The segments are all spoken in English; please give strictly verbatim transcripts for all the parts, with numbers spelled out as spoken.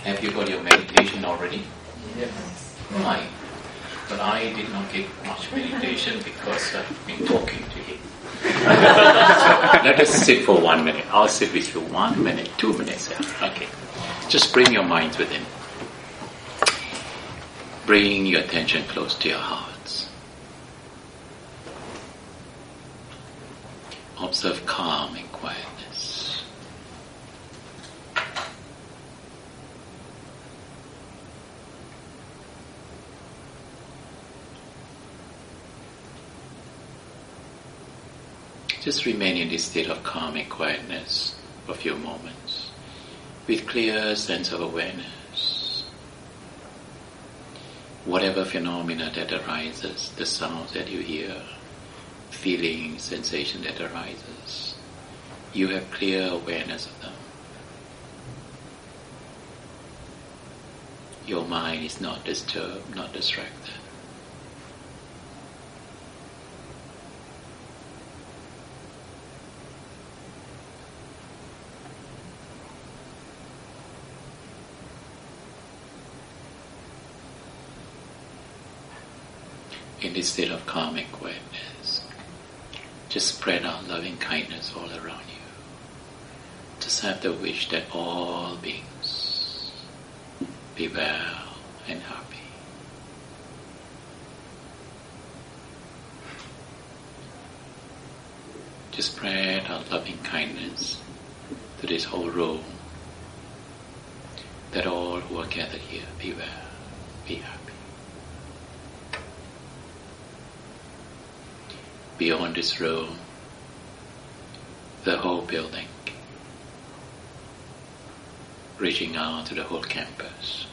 Have you got your meditation already? Yes. Right. But I did not get much meditation because I've been talking to him. Let us sit for one minute. I'll sit with you one minute, two minutes. Yeah. Okay. Just bring your minds within. Bring your attention close to your hearts. Observe calm and quietness. Just remain in this state of calm and quietness for a few moments with clear sense of awareness. Whatever phenomena that arises, the sounds that you hear, feeling, sensation that arises, you have clear awareness of them. Your mind is not disturbed, not distracted. In this state of calm and quietness, just spread out loving kindness all around you. Just have the wish that all beings be well and happy. Just spread out loving kindness to this whole room, that all who are gathered here be well, be happy. Beyond this room, the whole building, reaching out to the whole campus.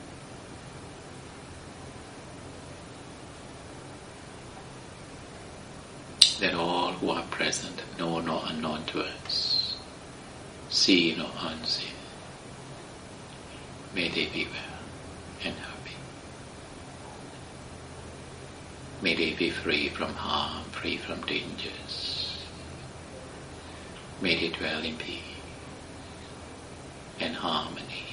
That all who are present, known or unknown to us, seen or unseen, may they be well and happy. May they be free from harm, free from dangers. May they dwell in peace and harmony.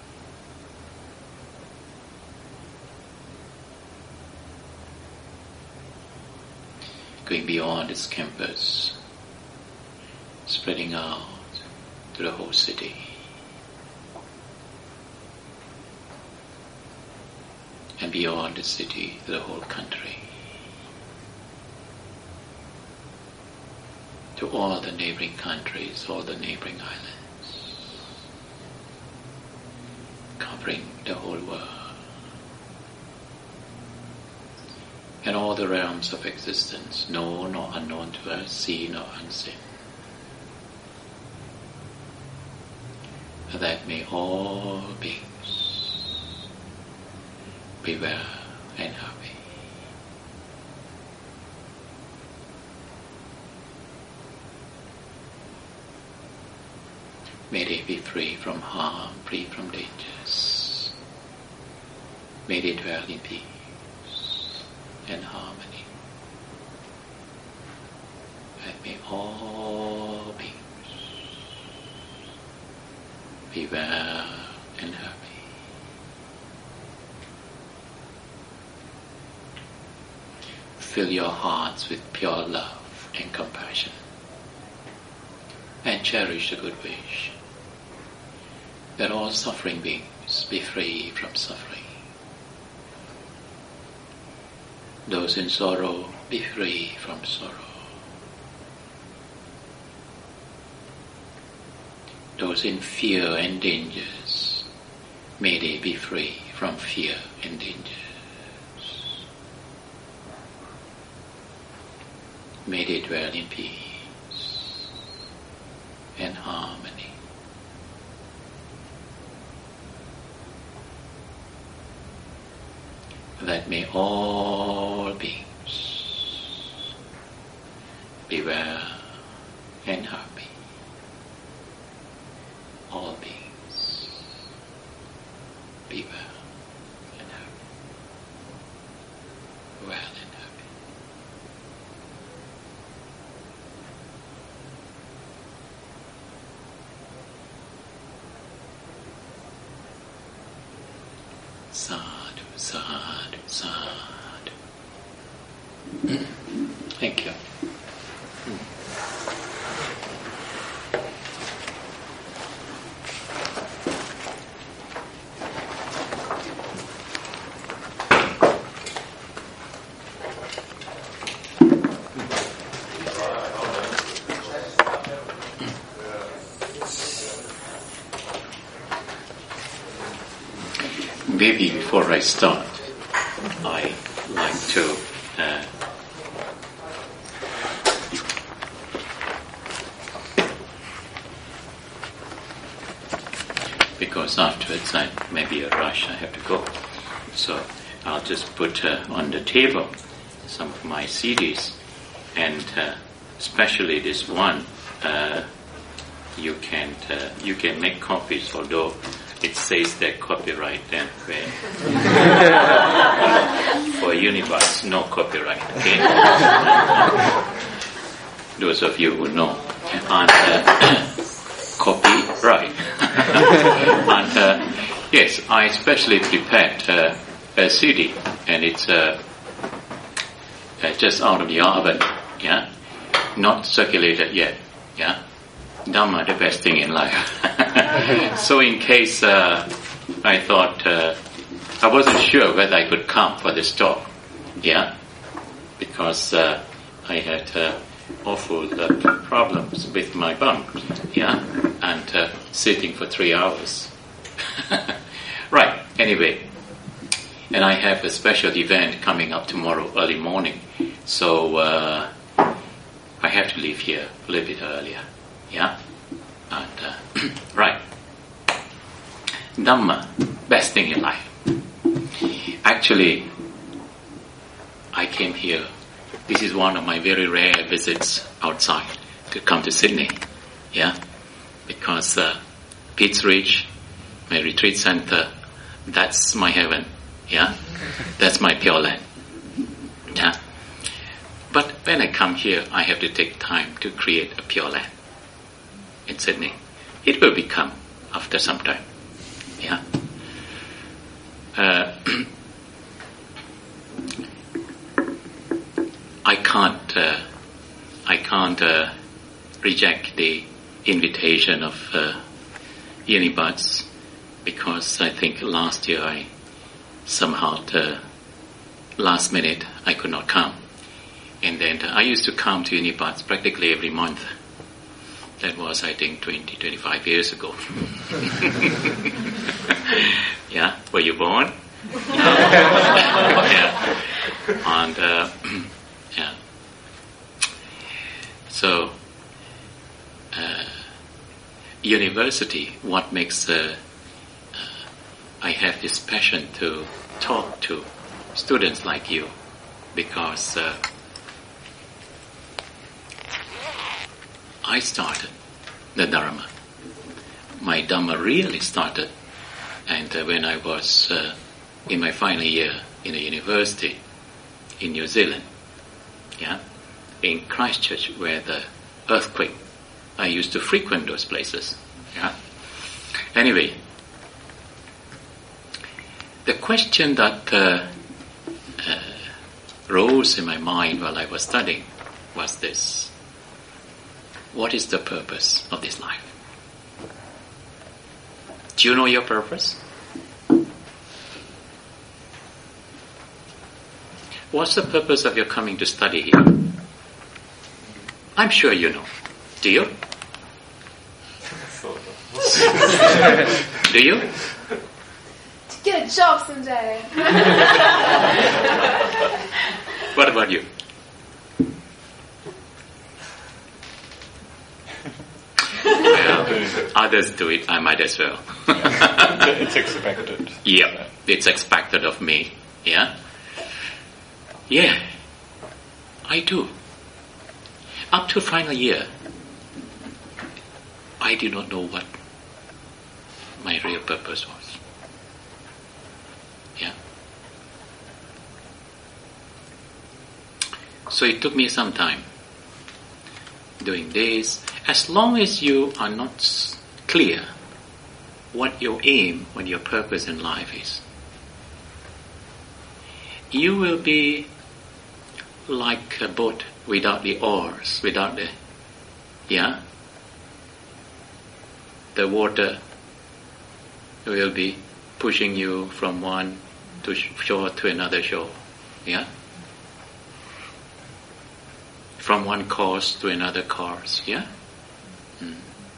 Going beyond this campus, spreading out to the whole city. And beyond the city, to the whole country. To all the neighboring countries, all the neighboring islands, covering the whole world, and all the realms of existence, known or unknown to us, seen or unseen, that may all beings be well and happy. May they be free from harm, free from dangers. May they dwell in peace and harmony. And may all beings be well and happy. Fill your hearts with pure love and compassion, and cherish the good wish that all suffering beings be free from suffering. Those in sorrow be free from sorrow. Those in fear and dangers, may they be free from fear and dangers. May they dwell in peace and harmony. That may all beings be well and happy. All beings be well and happy. Well and happy. sadhu, sadhu, sadhu. Thank you. Maybe before I start, I like to uh, because afterwards I maybe a rush, I have to go. So I'll just put uh, on the table some of my C Ds, and uh, especially this one, uh, you can uh, you can make copies, although it says that copyright then where for Unibus, no copyright. Okay? Those of you who know. And uh, copyright. And uh, yes, I especially prepared uh, a C D, and it's uh, uh, just out of the oven. Yeah, not circulated yet. Yeah. Dhamma, the best thing in life. So in case uh, I thought, uh, I wasn't sure whether I could come for this talk, yeah, because uh, I had uh, awful uh, problems with my bum, yeah, and uh, sitting for three hours. Right, anyway, and I have a special event coming up tomorrow early morning, so uh, I have to leave here a little bit earlier. Yeah, and uh, right. Dhamma, best thing in life. Actually, I came here. This is one of my very rare visits outside to come to Sydney. Yeah, because uh, Pete's Ridge, my retreat center, that's my heaven. Yeah, that's my pure land. Yeah, but when I come here, I have to take time to create a pure land in Sydney. It will become after some time. Yeah. Uh, I can't. Uh, I can't uh, reject the invitation of uh, Unibuds, because I think last year I somehow uh, last minute I could not come, and then uh, I used to come to Unibuds practically every month. That was, I think, twenty, twenty-five years ago. Yeah, were you born? Yeah. And, uh, yeah. So, uh, university, what makes uh, uh, I have this passion to talk to students like you, because uh, I started the Dharma. My Dhamma really started, and uh, when I was uh, in my final year in a university in New Zealand, yeah, in Christchurch, where the earthquake, I used to frequent those places. Yeah. Anyway, the question that uh, uh, rose in my mind while I was studying was this: what is the purpose of this life? Do you know your purpose? What's the purpose of your coming to study here? I'm sure you know. Do you? Do you? To get a job someday. What about you? Well, others do it, I might as well. Yeah, it's expected. Yeah, it's expected of me. Yeah? Yeah, I do. Up to final year, I did not know what my real purpose was. Yeah. So it took me some time doing this. As long as you are not clear what your aim, what your purpose in life is, you will be like a boat without the oars, without the, yeah? The water will be pushing you from one to shore to another shore, yeah? From one course to another course, yeah? Mm.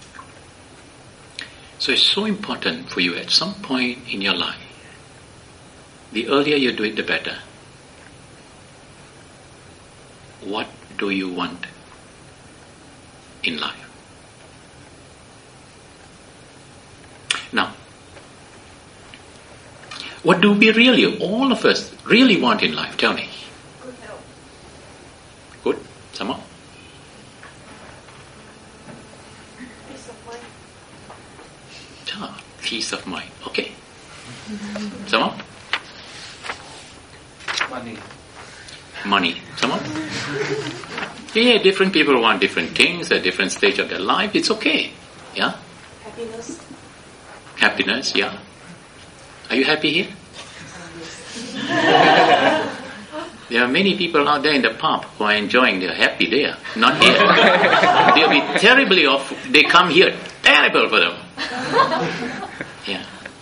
So it's so important for you at some point in your life. The earlier you do it, the better. What do you want in life? Now, what do we really, all of us, really want in life? Tell me. Good health. Good? Some more? Peace of mind. Ah, peace of mind. Okay. Some more? Money. Money. Some more? Yeah, different people want different things at different stage of their life. It's okay. Yeah? Happiness. Happiness, yeah. Are you happy here? There are many people out there in the pub who are enjoying, they're happy there, not here. They'll be terribly off, they come here, terrible for them. Yeah.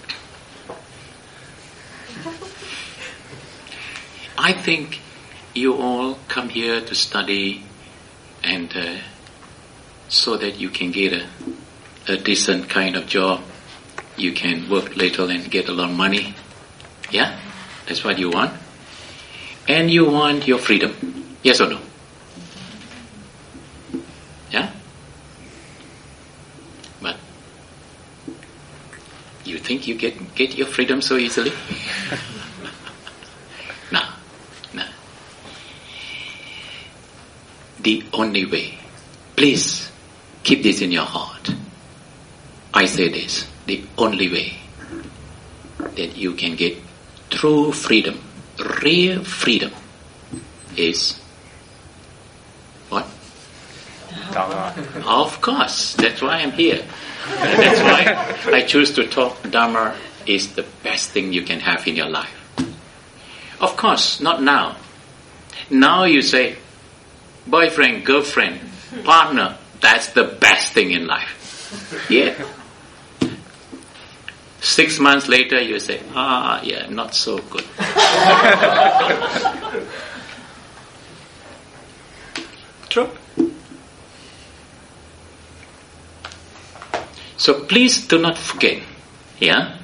I think you all come here to study and uh, so that you can get a, a decent kind of job. You can work little and get a lot of money. Yeah? That's what you want. And you want your freedom. Yes or no? Yeah? But you think you get get your freedom so easily? No. No. The only way. Please keep this in your heart. I say this. The only way that you can get true freedom, real freedom, is what? Dharma. Of course, that's why I'm here. That's why I choose to talk. Dharma is the best thing you can have in your life. Of course, not now. Now you say, boyfriend, girlfriend, partner, that's the best thing in life. Yeah. Six months later, you say, ah, yeah, not so good. True. So please do not forget, yeah?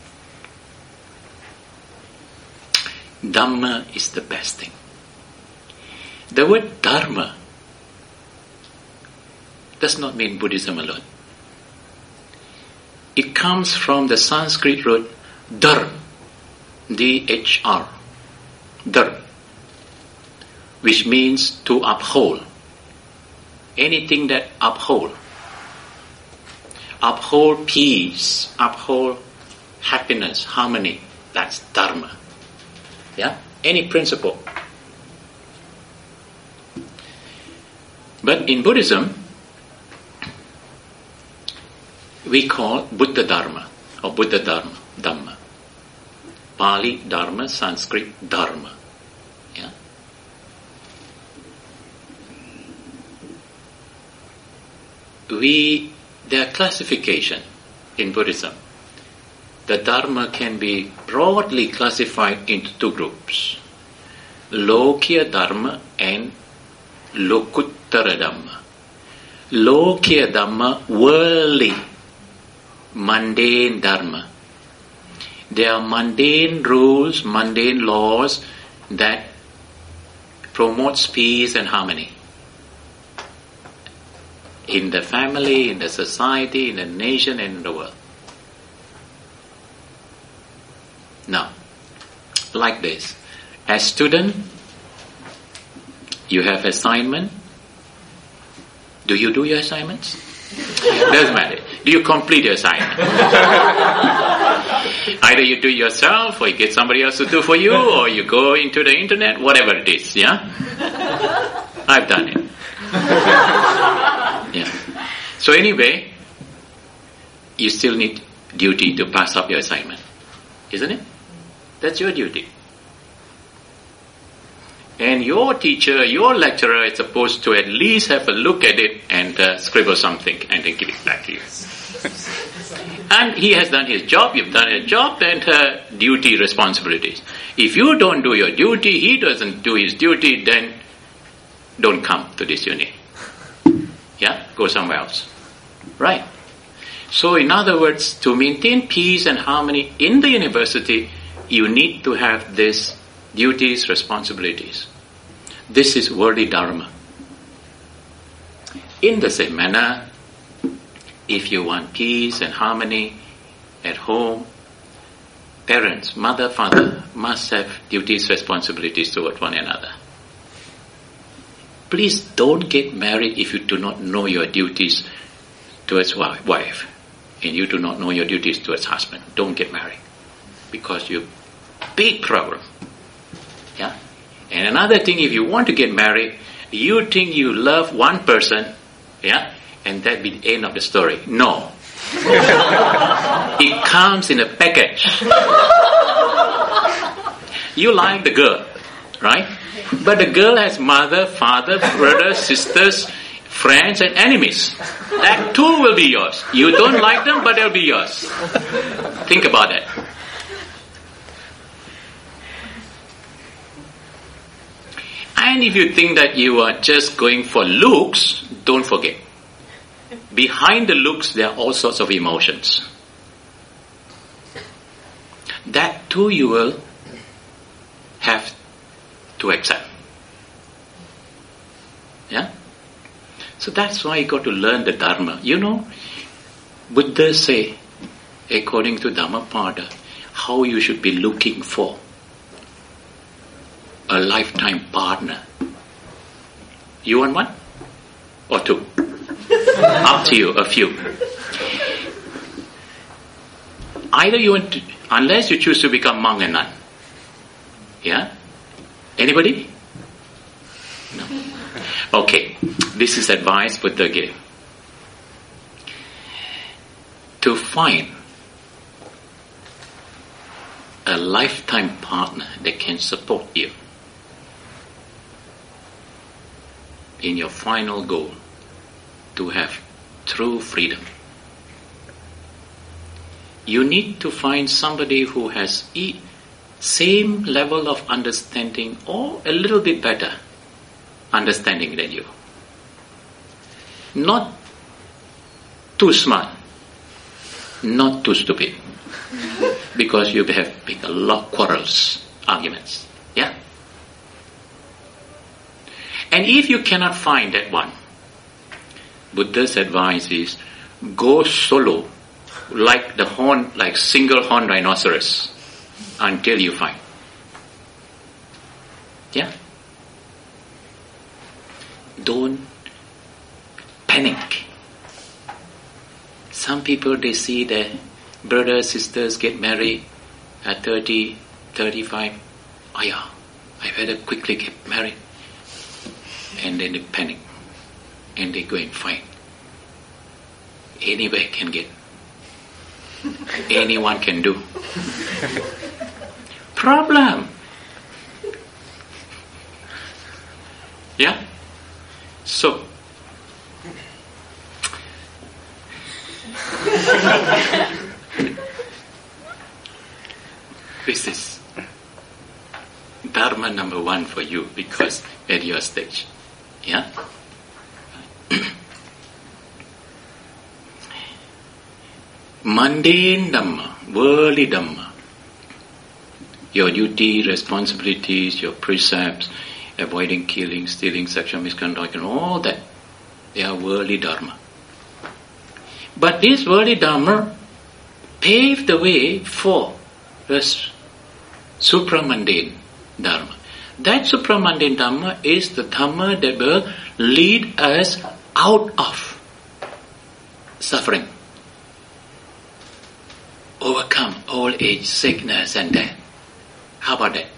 Dhamma is the best thing. The word Dharma does not mean Buddhism alone. It comes from the Sanskrit root Dhar, D H R, Dhar, which means to uphold. Anything that uphold. Uphold peace, uphold happiness, harmony. That's Dharma. Yeah? Any principle. But in Buddhism, we call Buddha Dharma or Buddha Dharma, Dhamma. Pali Dharma, Sanskrit Dharma. Yeah? We, there are classification in Buddhism. The Dharma can be broadly classified into two groups. Lokya Dharma and Lokuttara Dhamma. Lokya Dhamma, worldly, mundane dharma. There are mundane rules, mundane laws that promotes peace and harmony in the family, in the society, in the nation, and in the world. Now, like this, as student, you have assignment. Do you do your assignments? Doesn't matter. Do you complete your assignment? Either you do it yourself, or you get somebody else to do for you, or you go into the internet, whatever it is, yeah? I've done it. Yeah. So anyway, you still need duty to pass up your assignment, isn't it? That's your duty. And your teacher, your lecturer is supposed to at least have a look at it and uh, scribble something and then give it back to you. And he has done his job, you've done your job, and uh, duty, responsibilities. If you don't do your duty, he doesn't do his duty, then don't come to this uni. Yeah, go somewhere else. Right. So in other words, to maintain peace and harmony in the university, you need to have these duties, responsibilities. This is worldly dharma. In the same manner, if you want peace and harmony at home, parents, mother, father must have duties, responsibilities toward one another. Please don't get married if you do not know your duties towards wife and you do not know your duties towards husband. Don't get married because you're big problem. Yeah. And another thing, if you want to get married, you think you love one person, yeah, and that be the end of the story. No. It comes in a package. You like the girl, right? But the girl has mother, father, brothers, sisters, friends and enemies. That too will be yours. You don't like them, but they'll be yours. Think about that. And if you think that you are just going for looks, don't forget. Behind the looks, there are all sorts of emotions. That too you will have to accept. Yeah? So that's why you got to learn the Dharma. You know, Buddha say, according to Dhammapada, how you should be looking for a lifetime partner. You want one? Or two? Up to you, a few. Either you want to, unless you choose to become monk and nun. Yeah? Anybody? No. Okay, this is advice Buddha gave. To find a lifetime partner that can support you in your final goal, to have true freedom. You need to find somebody who has e- same level of understanding or a little bit better understanding than you. Not too smart, not too stupid, because you have big, a lot of quarrels, arguments. Yeah? And if you cannot find that one, Buddha's advice is go solo, like the horn, like single horn rhinoceros, until you find. Yeah? Don't panic. Some people, they see their brothers, sisters get married at thirty, thirty-five. Oh yeah, I better quickly get married. And then they panic. And they go and find. Anywhere can get. Anyone can do. Problem. Yeah? So. This is Dharma number one for you, because at your stage. Yeah? Mundane Dhamma, worldly Dhamma, your duty, responsibilities, your precepts, avoiding killing, stealing, sexual misconduct, and all that, they are worldly Dharma. But this worldly Dharma paved the way for the supramundane Dharma. That supramundane Dharma is the Dharma that will lead us out of suffering. Overcome old age, sickness and death. How about that?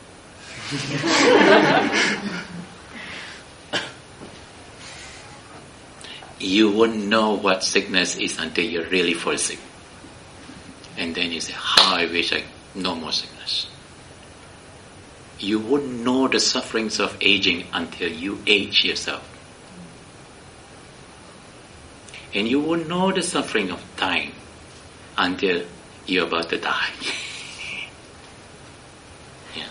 You won't know what sickness is until you really fall sick. And then you say, how I wish I no more sickness. you wouldn't know the sufferings of aging until you age yourself. And you won't know the suffering of dying until you're about to die. Yeah.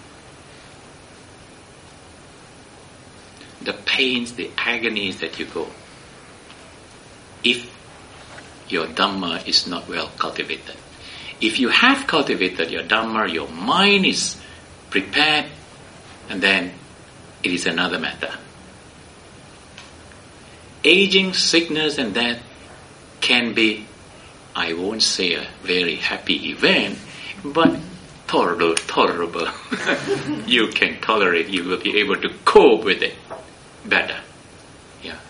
The pains, the agonies that you go, if your Dhamma is not well cultivated. If you have cultivated your Dhamma, your mind is prepared, and then it is another matter. Aging, sickness and death can be, I won't say a very happy event, but tolerable, tolerable. You can tolerate, you will be able to cope with it better. Yeah.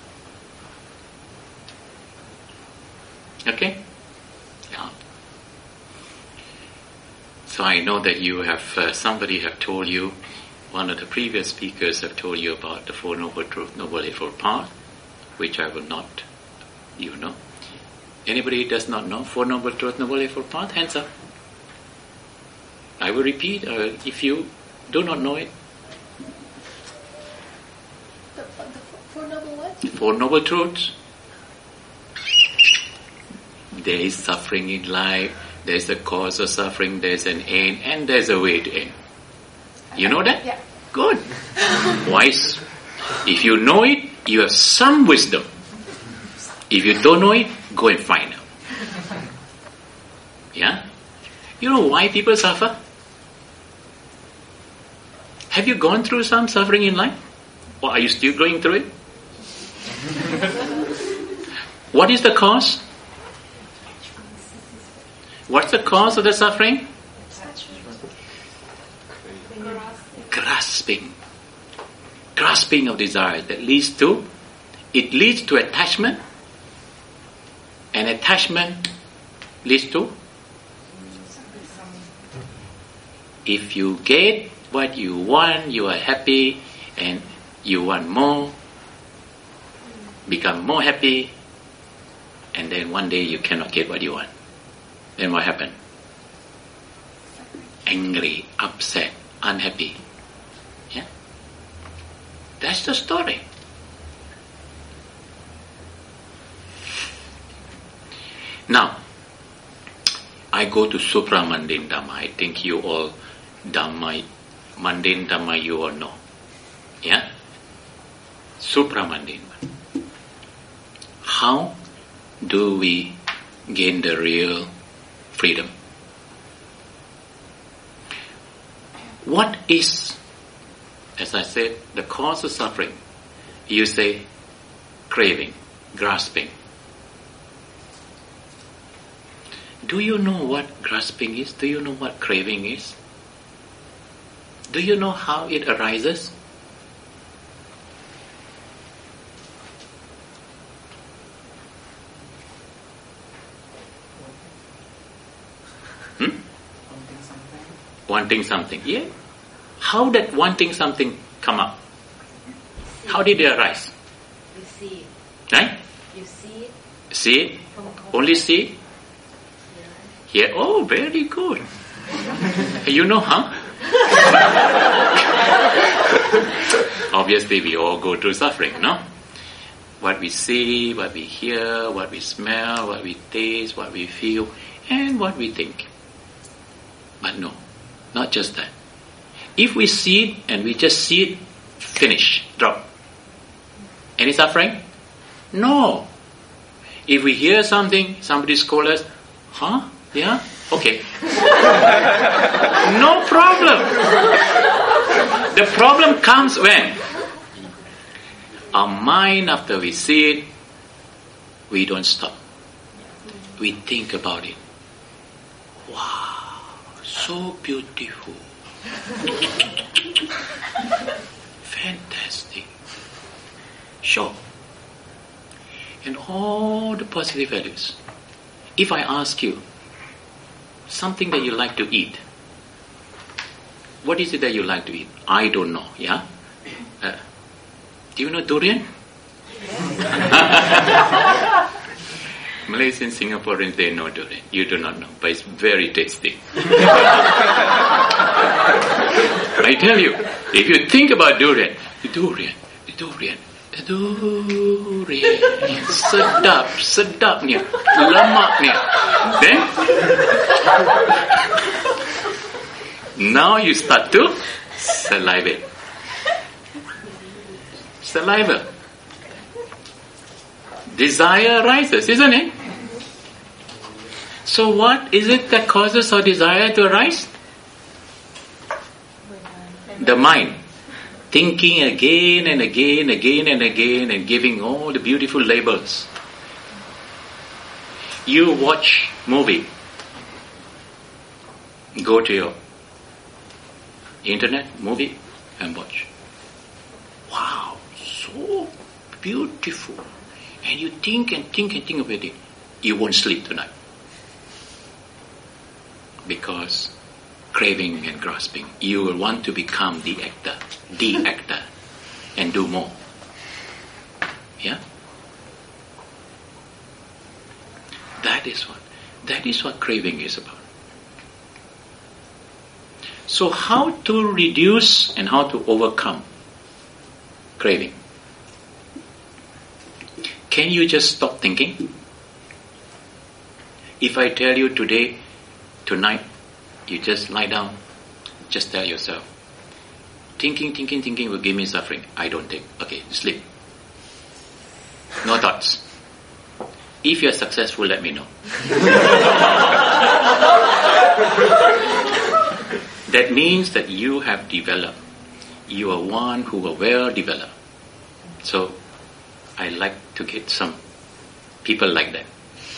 Okay? Yeah. So I know that you have, uh, somebody have told you, one of the previous speakers have told you about the Four Noble Truths, Noble Eightfold Path, which I will not, you know. Anybody does not know Four Noble Truths, Noble Eightfold Path? Hands up. I will repeat, uh, if you do not know it. The, the Four Noble what? Four Noble Truths. There is suffering in life, there is a cause of suffering, there is an end, and there is a way to end. You know that? Yeah. Good. Wise. If you know it, you have some wisdom. If you don't know it, go and find out. Yeah? You know why people suffer? Have you gone through some suffering in life? Or are you still going through it? What is the cause? What's the cause of the suffering? Grasping. Grasping of desire that leads to, it leads to attachment, and attachment leads to, if you get what you want, you are happy, and you want more, become more happy, and then one day you cannot get what you want. Then what happened? Angry, upset, unhappy. Yeah? That's the story. Now, I go to supramundane Dhamma. I think you all, Dhamma, mundane Dhamma you all know. Yeah? Supramundane. How do we gain the real freedom? What is, as I said, the cause of suffering? You say craving, grasping. Do you know what grasping is? Do you know what craving is? Do you know how it arises? Hmm? Wanting something. Yeah. How did wanting something come up? How did it arise? You see it. Right? You see it. See it? Only see it? Yeah. Oh, very good. You know, huh? Obviously, we all go through suffering, no? What we see, what we hear, what we smell, what we taste, what we feel, and what we think. But no, not just that. If we see it and we just see it, finish, drop. Any suffering? No. If we hear something, somebody scold us, huh? Yeah? Okay. No problem. The problem comes when our mind, after we see it, we don't stop. We think about it. Wow, so beautiful. Fantastic. Sure. And all the positive values. If I ask you, something that you like to eat, what is it that you like to eat? I don't know, yeah? Uh, do you know durian? Malaysians, Singaporeans, they know durian. You do not know, but it's very tasty. But I tell you, if you think about durian, durian, durian, durian, sedap, sedapnya, lemaknya. Then, now you start to salivate. Saliva. Desire arises, isn't it? So what is it that causes our desire to arise? The mind. Thinking again and again, again and again, and giving all the beautiful labels. You watch movie. Go to your internet, movie, and watch. Wow, so beautiful. And you think and think and think about it. You won't sleep tonight. Because craving and grasping, you will want to become the actor, the actor, and do more. Yeah? That is what, that is what craving is about. So how to reduce and how to overcome craving? Can you just stop thinking? If I tell you today, tonight, you just lie down, just tell yourself, thinking, thinking, thinking will give me suffering. I don't think. Okay, sleep. No thoughts. If you're successful, let me know. That means that you have developed. You are one who are well developed. So, I like to get some people like that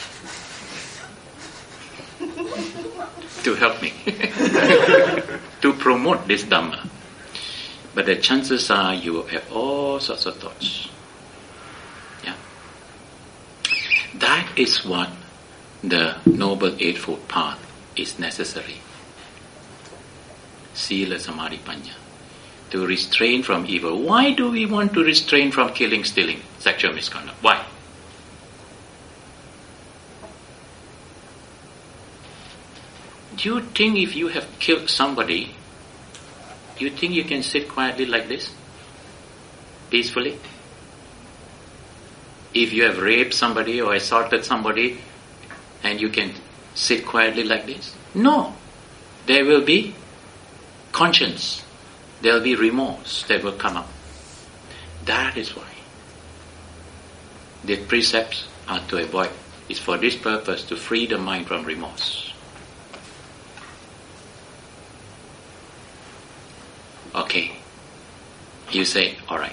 to help me to promote this Dhamma. But the chances are you will have all sorts of thoughts. Yeah. That is what the Noble Eightfold Path is necessary. Sila, Samadhi, Panya. To restrain from evil. Why do we want to restrain from killing, stealing, sexual misconduct? Why? Do you think if you have killed somebody, you think you can sit quietly like this? Peacefully? If you have raped somebody or assaulted somebody, and you can sit quietly like this? No. There will be conscience. There will be remorse that will come up. That is why the precepts are to avoid. It's for this purpose, to free the mind from remorse. Okay. You say, alright.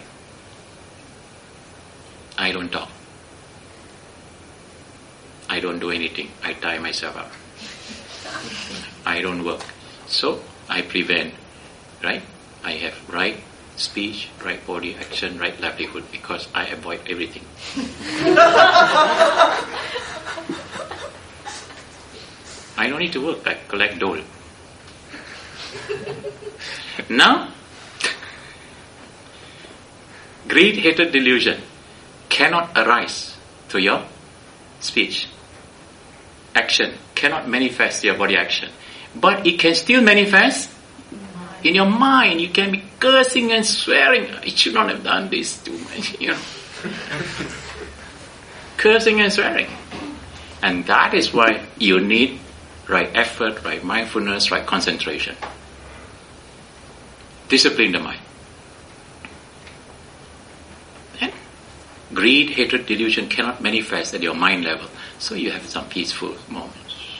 I don't talk. I don't do anything. I tie myself up. I don't work. So, I prevent, right? I have right speech, right body action, right livelihood, because I avoid everything. I don't need to work, I collect dole. Now, greed, hatred, delusion cannot arise through your speech. Action cannot manifest your body action. But it can still manifest in your mind. You can be cursing and swearing. I should not have done this too much, you know. Cursing and swearing. And that is why you need right effort, right mindfulness, right concentration. Discipline the mind. And greed, hatred, delusion cannot manifest at your mind level. So you have some peaceful moments.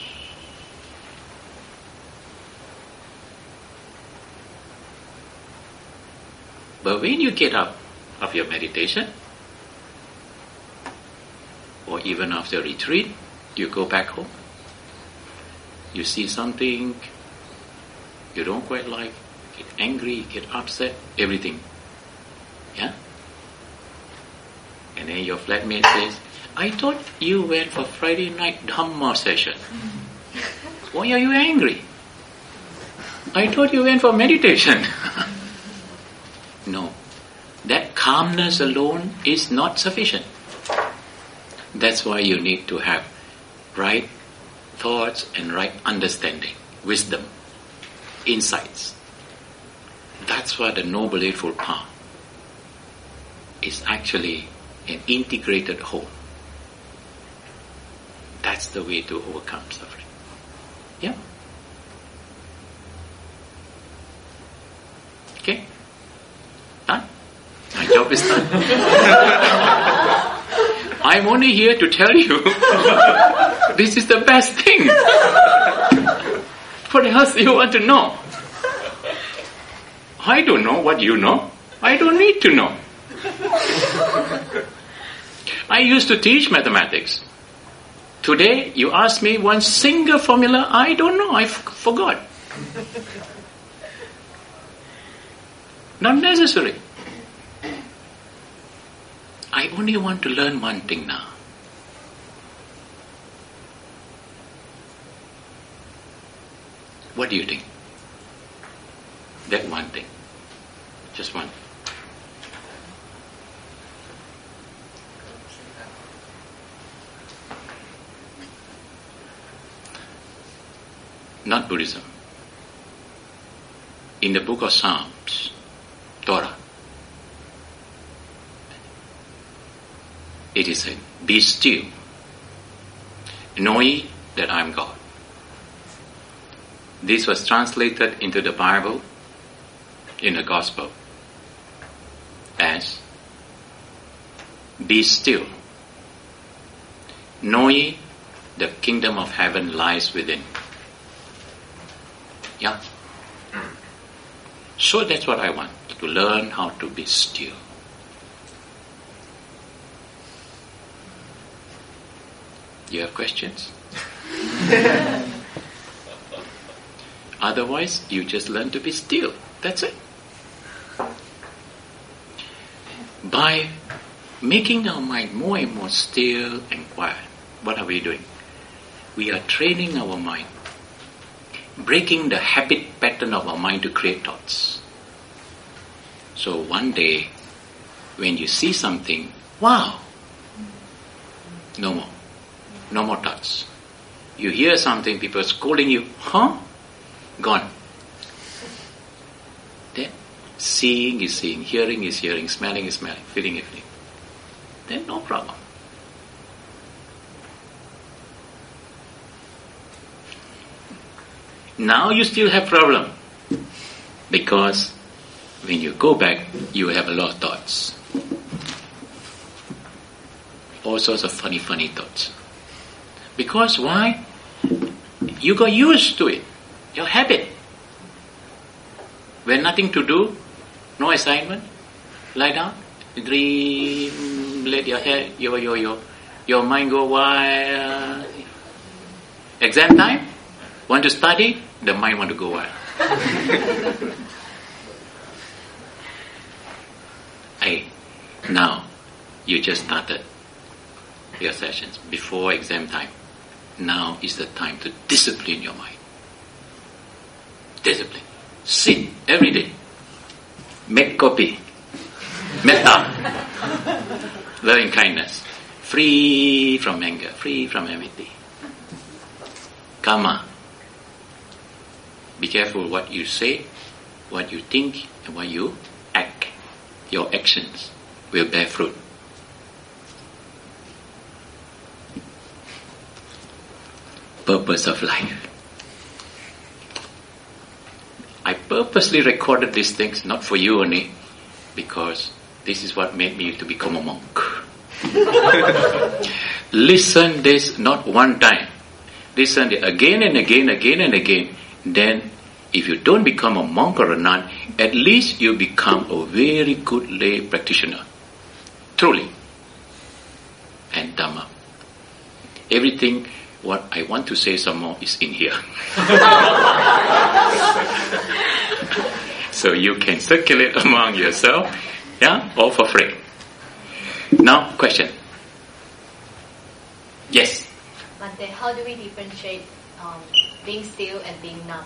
But when you get up of your meditation, or even after retreat, you go back home, you see something you don't quite like, you get angry, you get upset, everything. Yeah? And then your flatmate says, I thought you went for Friday night Dhamma session. Why are you angry? I thought you went for meditation. No. That calmness alone is not sufficient. That's why you need to have right thoughts and right understanding, wisdom, insights. That's what the Noble Eightfold Path is actually an integrated whole. That's the way to overcome suffering. Yeah? Okay? Done? My job is done. I'm only here to tell you this is the best thing. What else do you want to know? I don't know what you know. I don't need to know. I used to teach mathematics. Today, you ask me one single formula, I don't know, I f- forgot. Not necessary. I only want to learn one thing now. What do you think? That one thing. Just one. Not Buddhism. In the book of Psalms, Torah, it is said, be still, know ye that I am God. This was translated into the Bible, in the Gospel, as, be still, know ye the kingdom of heaven lies within. Yeah. So that's what I want, to learn how to be still. You have questions? Otherwise, you just learn to be still. That's it. By making our mind more and more still and quiet, what are we doing? We are training our mind, breaking the habit pattern of our mind to create thoughts. So one day, when you see something, wow, no more. No more thoughts. You hear something, people scolding you, huh? Gone. Then, seeing is seeing, hearing is hearing, smelling is smelling, feeling is feeling. Then no problem. Now you still have problem. Because when you go back, you have a lot of thoughts. All sorts of funny, funny thoughts. Because why? You got used to it. Your habit. When nothing to do, no assignment, lie down, dream, let your head, your your your your mind go wild. Exam time, want to study, the mind want to go wild. Hey, now you just started your sessions before exam time. Now is the time to discipline your mind. Discipline. Sit every day. Make copy. Metta. Loving kindness. Free from anger. Free from envy. Karma. Be careful what you say, what you think, and what you act. Your actions will bear fruit. Purpose of life. I purposely recorded these things not for you only, because this is what made me to become a monk. Listen this not one time. Listen it again and again, again and again. Then, if you don't become a monk or a nun, at least you become a very good lay practitioner. Truly. And Dhamma. Everything what I want to say some more is in here. So you can circulate among yourself, yeah, all for free. Now, question. Yes? Bhante, how do we differentiate um, being still and being numb?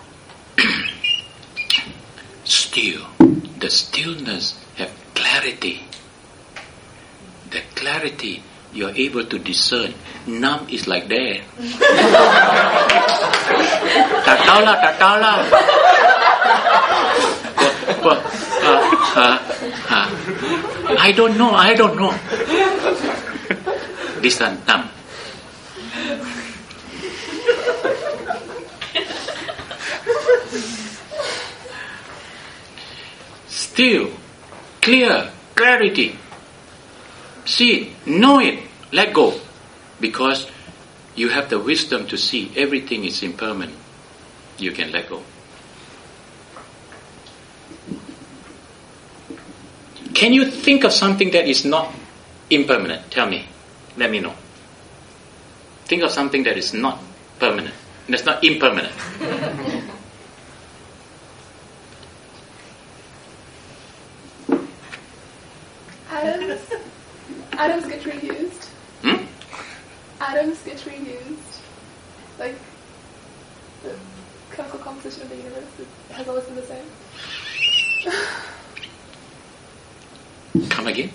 Still. The stillness have clarity. The clarity you are able to discern. Numb is like that. Tak tahu lah, tak tahu lah. Well, uh, uh, uh, I don't know, I don't know. This one, thumb. Still, clear, clarity. See it, know it, let go. Because you have the wisdom to see everything is impermanent. You can let go. Can you think of something that is not impermanent? Tell me. Let me know. Think of something that is not permanent. That's not impermanent. Atoms. Atoms get reused. Hmm? Atoms get reused. Like, the chemical composition of the universe has always been the same. Come again?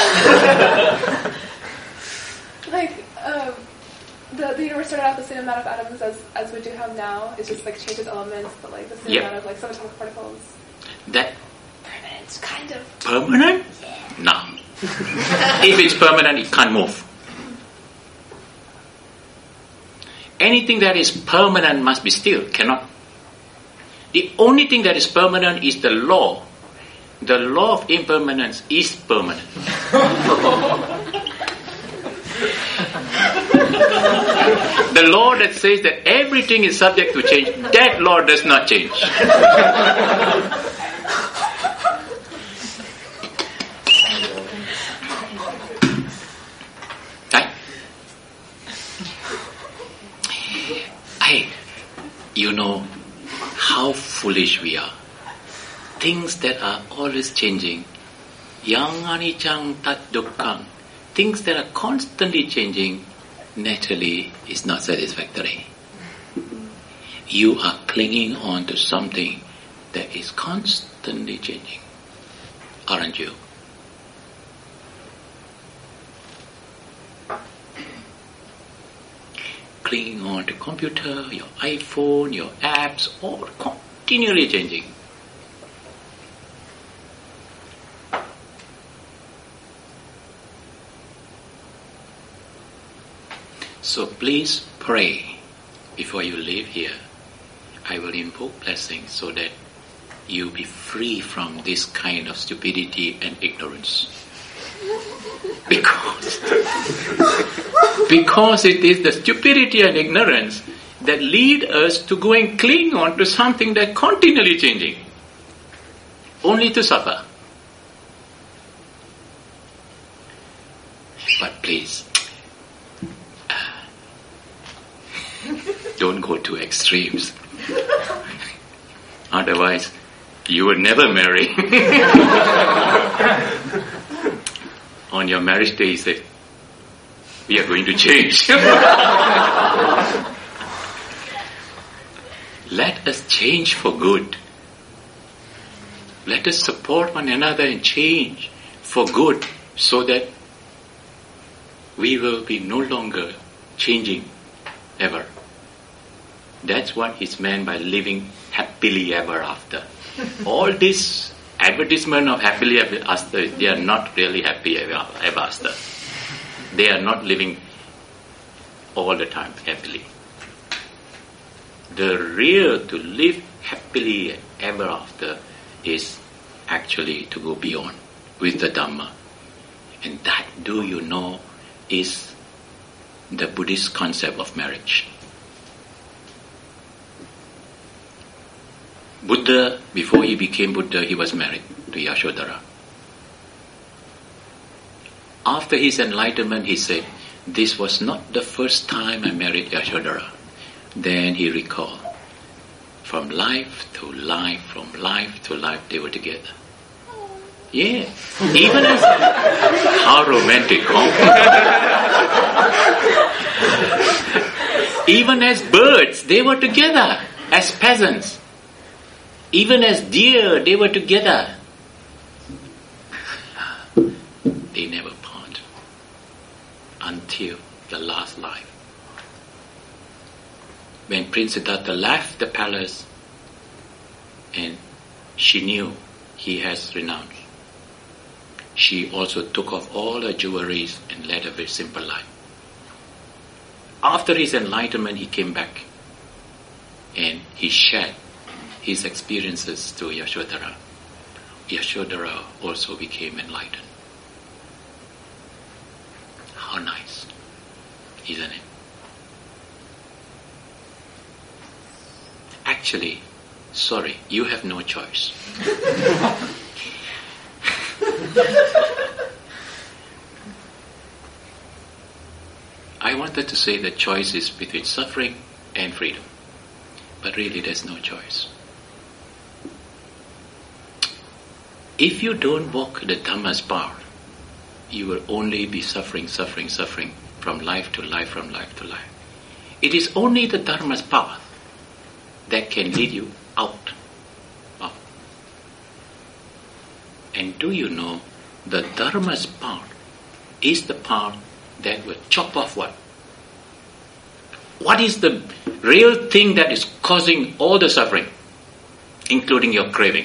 Like, um, the, the universe started out the same amount of atoms as, as we do have now. It's just like changes elements, but like the same Yep. amount of like subatomic particles. That Permanent, kind of. permanent? No. If it's permanent, it can't move. Anything that is permanent must be still, cannot. The only thing that is permanent is the law. The law of impermanence is permanent. The law that says that everything is subject to change, that law does not change. Right? Hey, you know how foolish we are. Things that are always changing. Yang anicang tat dukkang. Things that are constantly changing, naturally is not satisfactory. You are clinging on to something that is constantly changing. Aren't you? Clinging on to computer, your iPhone, your apps, all continually changing. So please pray before you leave here. I will invoke blessings so that you be free from this kind of stupidity and ignorance. Because, because it is the stupidity and ignorance that lead us to go and cling on to something that continually changing, only to suffer. But please, don't go to extremes. Otherwise, you will never marry. On your marriage day, he said, we are going to change. Let us change for good. Let us support one another and change for good so that we will be no longer changing ever. That's what is meant by living happily ever after. All this advertisement of happily ever after, they are not really happy ever, ever after. They are not living all the time happily. The real to live happily ever after is actually to go beyond with the Dhamma. And that, do you know, is the Buddhist concept of marriage. Buddha, before he became Buddha, he was married to Yashodhara. After his enlightenment, he said, this was not the first time I married Yashodhara. Then he recalled, from life to life, from life to life, they were together. Yeah, even as, how romantic, huh? Even as birds, they were together, as peasants. Even as deer, they were together. They never part until the last life. When Prince Siddhartha left the palace, and she knew he has renounced. She also took off all her jewelries and led a very simple life. After his enlightenment, he came back and he shared his experiences to Yashodhara. Yashodhara also became enlightened. How nice, isn't it? Actually, sorry, you have no choice. I wanted to say that choice is between suffering and freedom, but really there's no choice. If you don't walk the Dhamma's path, you will only be suffering, suffering, suffering from life to life, from life to life. It is only the Dharma's path that can lead you out of. And do you know the Dharma's path is the path that will chop off what? What is the real thing that is causing all the suffering, including your craving?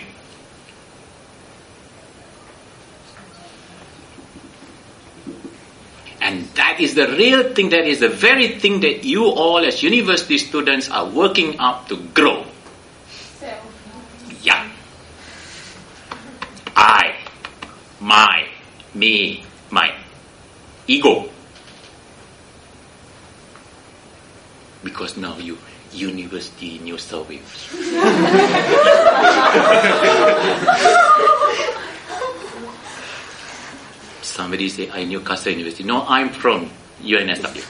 And that is the real thing, that is the very thing that you all as university students are working up to grow. Yeah. I, my, me, my. Ego. Because now you, University New South Wales. Somebody say, I Newcastle University. No, I'm from U N S W.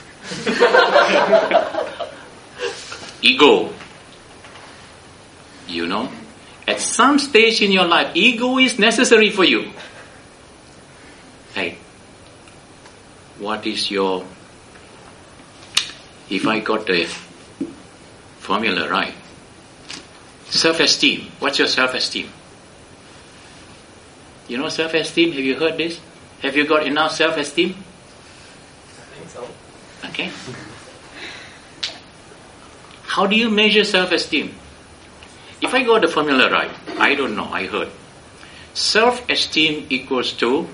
Ego. You know, at some stage in your life, ego is necessary for you. Hey, what is your, if I got the formula right, self-esteem. What's your self-esteem? You know self-esteem? Have you heard this? Have you got enough self-esteem? I think so. Okay. How do you measure self-esteem? If I got the formula right, I don't know, I heard. Self-esteem equals to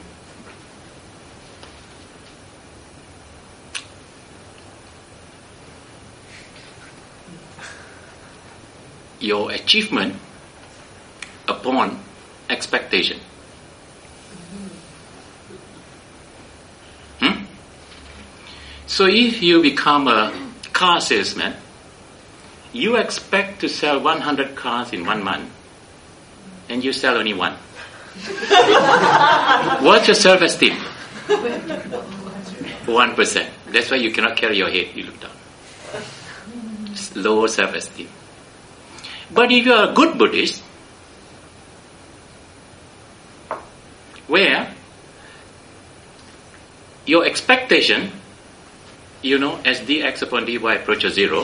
your achievement upon expectation. Hmm? So if you become a car salesman, you expect to sell one hundred cars in one month, and you sell only one. What's your self-esteem? one percent. That's why you cannot carry your head, you look down. Low self-esteem. But if you are a good Buddhist, where your expectation, you know, as dx upon dy approaches zero,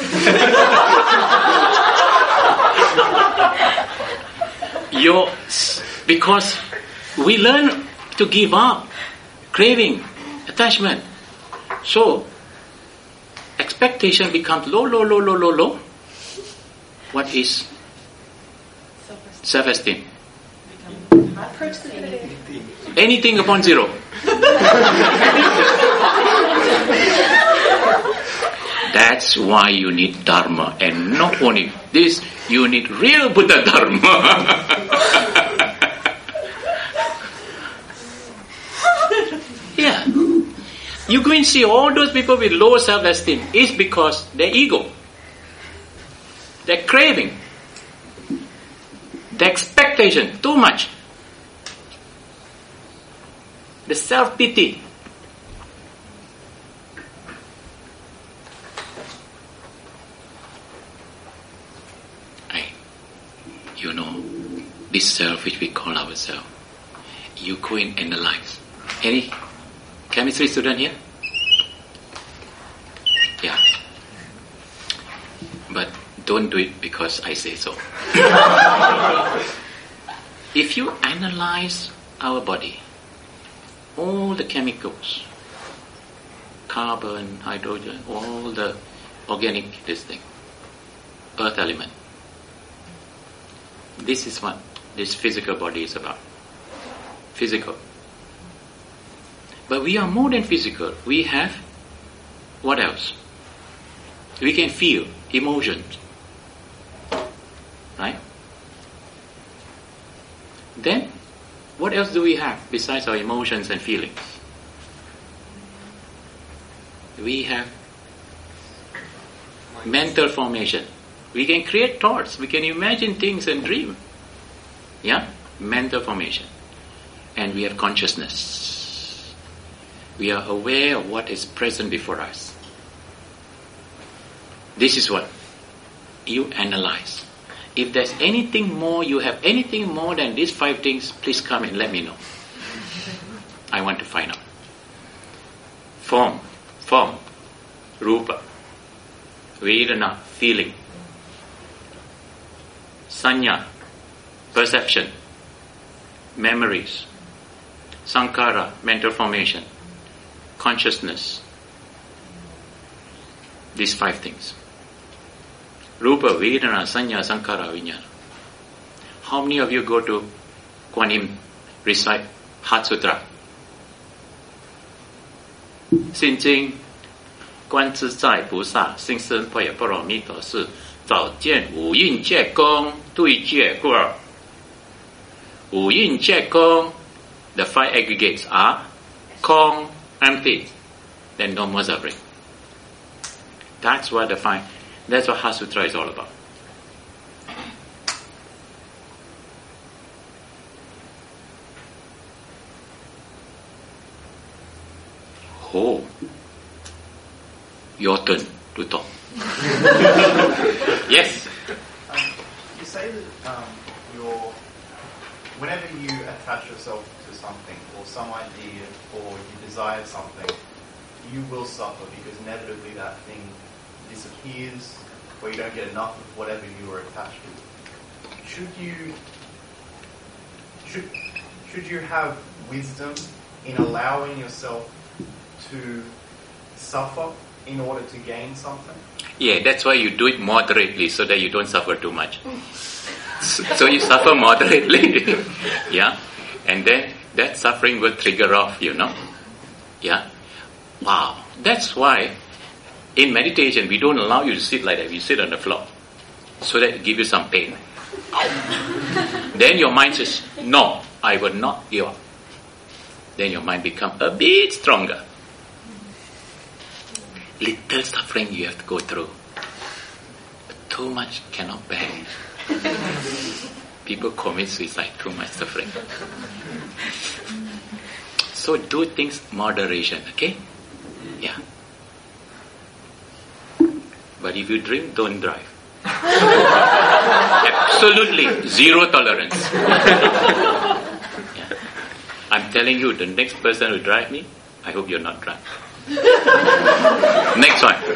your, because we learn to give up craving, attachment. So, expectation becomes low, low, low, low, low, low. What is self-esteem? Approach the divinity. Anything upon zero. That's why you need Dharma, and not only this, you need real Buddha Dharma. Yeah. You go and see all those people with low self-esteem is because their ego, their craving, the expectation, too much, the self-pity. Right. You know, this self which we call ourselves, you go and analyze. Any chemistry student here? Yeah. But don't do it because I say so. If you analyze our body, all the chemicals, carbon, hydrogen, all the organic this thing, earth element, this is what this physical body is about. Physical. But we are more than physical. We have what else? We can feel emotions. Right? Then, what else do we have besides our emotions and feelings? We have mental formation. We can create thoughts. We can imagine things and dream. Yeah? Mental formation. And we have consciousness. We are aware of what is present before us. This is what you analyze. If there's anything more, you have anything more than these five things, please come and let me know. I want to find out. Form, form, rupa, vedana, feeling, sanya, perception, memories, sankhara, mental formation, consciousness. These five things. Rupa, Vedana, Sanya, Sankhara, Vijnana. How many of you go to Kuan Yin, recite Heart Sutra? 心经观自在菩萨心生般若波罗蜜多时，早见五蕴皆空，对戒过。五蕴皆空 the five aggregates are 空 empty, then no more suffering. That's what the five, that's what Heart Sutra is all about. Oh, your turn to talk. Yes. Um, you say that um, you're, whenever you attach yourself to something or some idea or you desire something, you will suffer because inevitably that thing disappears or you don't get enough of whatever you were attached to. Should you should should you have wisdom in allowing yourself to suffer in order to gain something? Yeah, that's why you do it moderately so that you don't suffer too much. So, so you suffer moderately. Yeah? And then that suffering will trigger off, you know. Yeah? Wow. That's why in meditation we don't allow you to sit like that. We sit on the floor so that it gives you some pain. Then your mind says, no, I will not give up. Then your mind becomes a bit stronger. Little suffering you have to go through. But too much cannot bear. People commit suicide, too much suffering. So do things moderation, okay? Yeah. But if you drink, don't drive. Absolutely zero tolerance. Yeah. I'm telling you, the next person who drive me, I hope you're not drunk. Next one.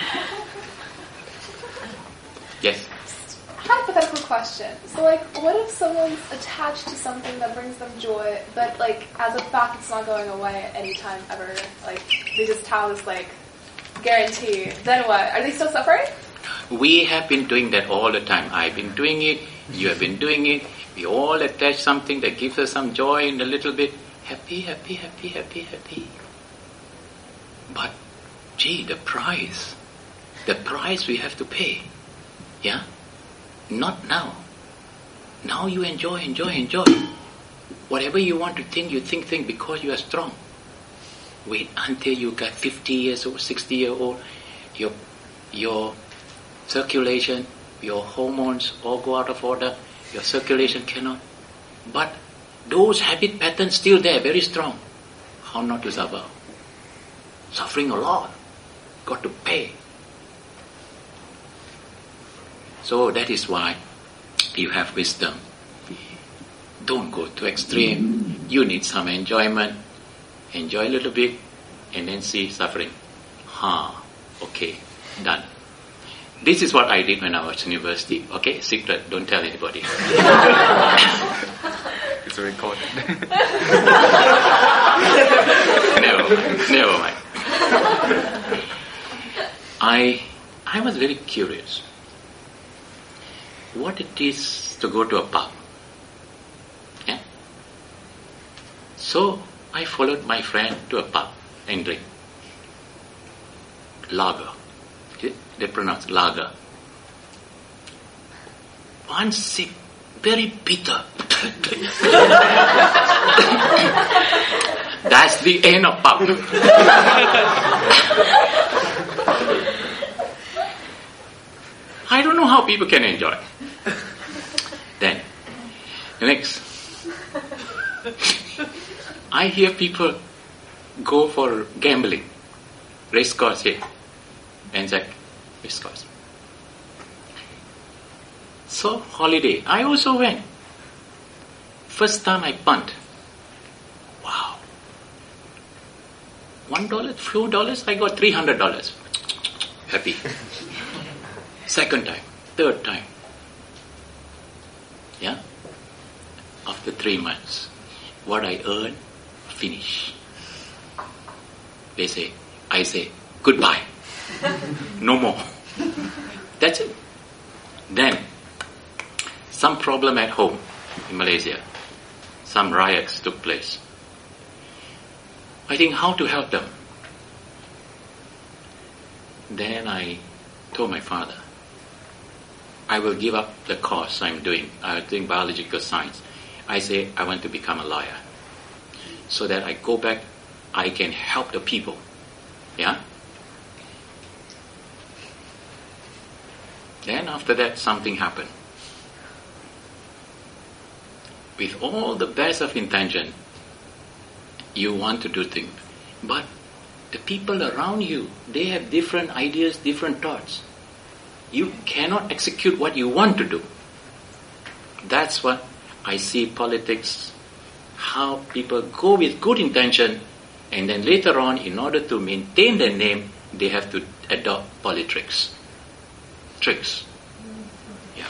Yes. Hypothetical question. So, like, what if someone's attached to something that brings them joy, but, like, as a fact, it's not going away anytime ever? Like, they just have this, like, guarantee. Then what? Are they still suffering? We have been doing that all the time. I've been doing it. You have been doing it. We all attach something that gives us some joy in a little bit. Happy, happy, happy, happy, happy. But, gee, the price. The price we have to pay. Yeah? Not now. Now you enjoy, enjoy, enjoy. Whatever you want to think, you think, think because you are strong. Wait until you got fifty years old, sixty years old. Your, your circulation, your hormones all go out of order. Your circulation cannot. But those habit patterns still there, very strong. How not to suffer? Suffering a lot. Got to pay. So that is why you have wisdom. Don't go to extreme. You need some enjoyment. Enjoy a little bit and then see suffering. Ha, okay, done. This is what I did when I was in university. Okay, secret, don't tell anybody. It's recorded. never, never mind. I, I was very curious. What it is to go to a pub. So I followed my friend to a pub and drink lager. They pronounce lager. One sip, very bitter. That's the end of pub. I don't know how people can enjoy. Then, next, I hear people go for gambling, race course here, Anzac race course. So, holiday, I also went. First time I punt. Wow. One dollar, few dollars, I got three hundred dollars. Happy. Second time, third time. Yeah? After three months, what I earn, finish. They say, I say, goodbye. No more. That's it. Then, some problem at home in Malaysia. Some riots took place. I think how to help them. Then I told my father, I will give up the course I'm doing. I'm doing biological science. I say I want to become a lawyer. So that I go back, I can help the people. Yeah? Then after that, something happened. With all the best of intention, you want to do things. But the people around you, they have different ideas, different thoughts. You cannot execute what you want to do. That's what I see politics, how people go with good intention, and then later on, in order to maintain their name, they have to adopt politics. Tricks. Yeah.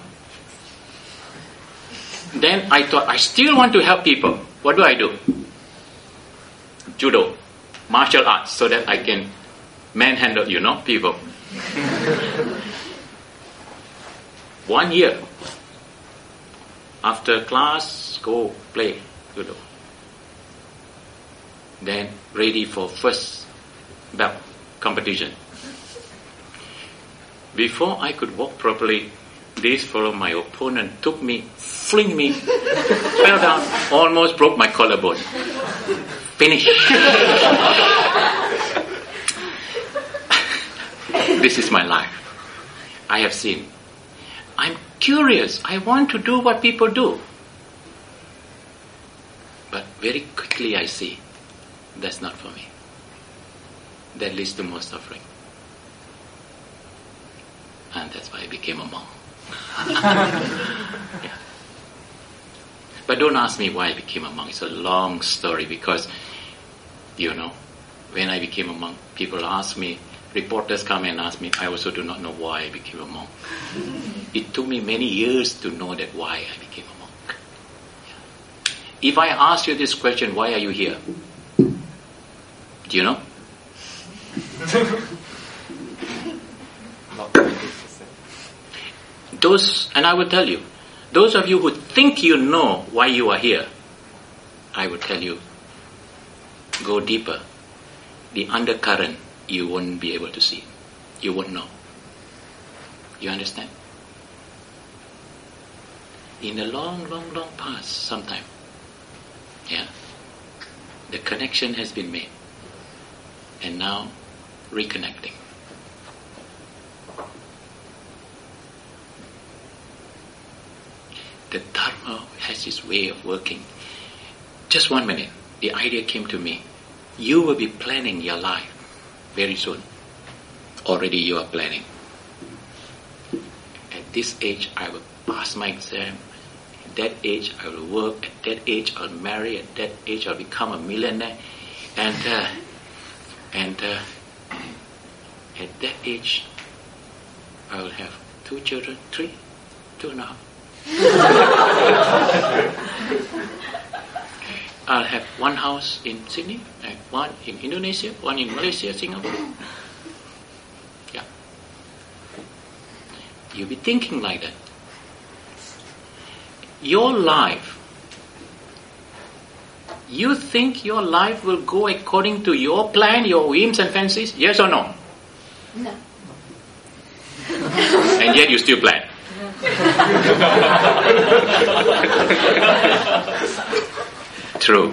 Then I thought, I still want to help people. What do I do? Judo, martial arts, so that I can manhandle, you know, people. One year after class, go play judo. Then ready for first belt competition. Before I could walk properly, this fellow, my opponent, took me, fling me, fell down, almost broke my collarbone. Finish. This is my life. I have seen. I'm curious. I want to do what people do. But very quickly I see, that's not for me. That leads to more suffering. And that's why I became a monk. Yeah. But don't ask me why I became a monk. It's a long story because, you know, when I became a monk, people ask me, reporters come and ask me, I also do not know why I became a monk. It took me many years to know that why I became a monk. Yeah. If I ask you this question, why are you here? Do you know? Those, and I will tell you, those of you who think you know why you are here, I will tell you, go deeper. The undercurrent, you won't be able to see. You won't know. You understand? In a long, long, long past, sometime, yeah, the connection has been made. And now, reconnecting. The Dharma has its way of working. Just one minute, the idea came to me. You will be planning your life very soon. Already you are planning. At this age, I will pass my exam. At that age, I will work. At that age, I'll marry. At that age, I'll become a millionaire. And uh, and uh, at that age, I will have two children, three, two and a half. I'll have one house in Sydney, and one in Indonesia, one in Malaysia, Singapore. Yeah. You'll be thinking like that. Your life You think your life will go according to your plan, your whims and fancies? Yes or no? No. And yet you still plan. True.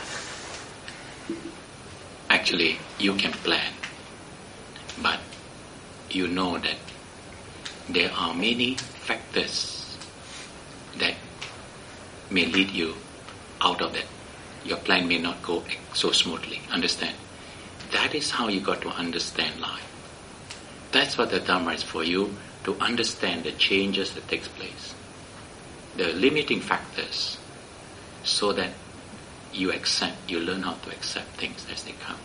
Actually, you can plan, but you know that there are many factors that may lead you out of that. Your plan may not go so smoothly. Understand? That is how you got to understand life. That's what the Dharma is for you, to understand the changes that takes place, the limiting factors, so that you accept, you learn how to accept things as they come.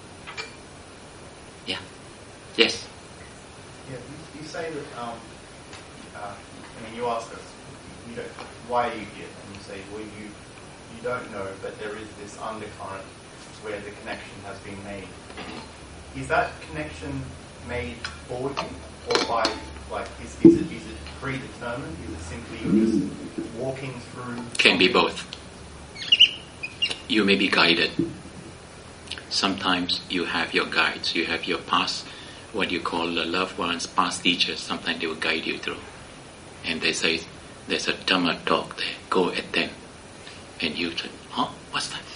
Yeah. Yes. Yeah. You, you say that. Um, uh, I mean, you ask us, you don't, why are you here? And you say, well, you you don't know, but there is this undercurrent where the connection has been made. Is that connection made for you, or by, like, is, is it is it predetermined? Is it simply you're just walking through? Can be both. You may be guided. Sometimes you have your guides, you have your past, what you call the loved ones, past teachers. Sometimes they will guide you through. And they say, there's a Dhamma talk there, go attend. And you say, huh, what's that?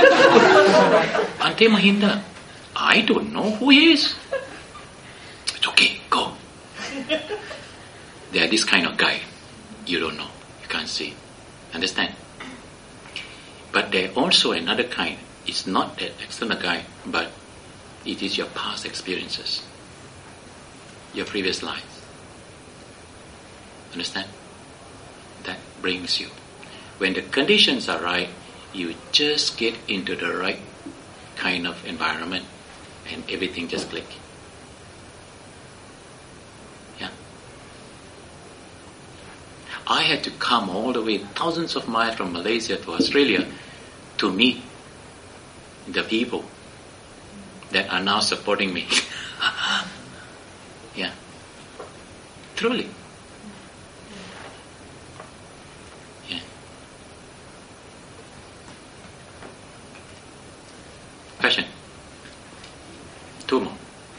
Ante Mahinda, I don't know who he is. It's okay, go. They are this kind of guy. You don't know, you can't see. Understand? But there also another kind. It's not that external guide, but it is your past experiences, your previous lives. Understand? That brings you. When the conditions are right, you just get into the right kind of environment and everything just click. Yeah. I had to come all the way thousands of miles from Malaysia to Australia to meet the people that are now supporting me. Yeah. Truly. Yeah. Question? Two more.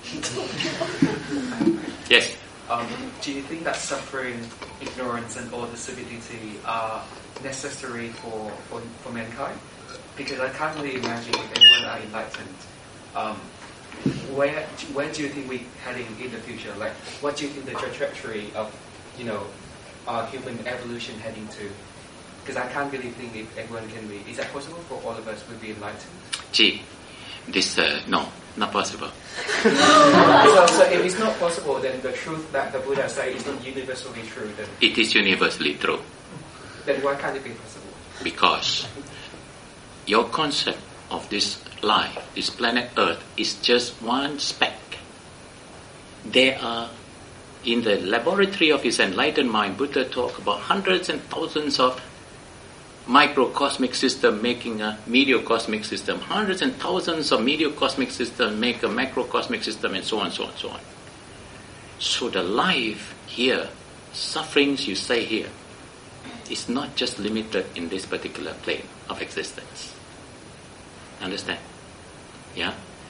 Yes. Um, do you think that suffering, ignorance, and all the stupidity are necessary for, for, for mankind? Because I can't really imagine if everyone are enlightened. Um, where where do you think we're heading in the future? Like, what do you think the trajectory of, you know, our human evolution heading to? Because I can't really think if everyone can be. Is that possible for all of us to be enlightened? Gee, this uh, no, not possible. so, so if it's not possible, then the truth that the Buddha said is not universally true. Then it is universally true. Then why can't it be possible? Because your concept of this life, this planet Earth, is just one speck. There are, in the laboratory of his enlightened mind, Buddha talked about hundreds and thousands of microcosmic systems making a mediocosmic system, hundreds and thousands of mediocosmic systems make a macrocosmic system, and so on, so on, so on. So the life here, sufferings you say here, is not just limited in this particular plane of existence. Understand? Yeah?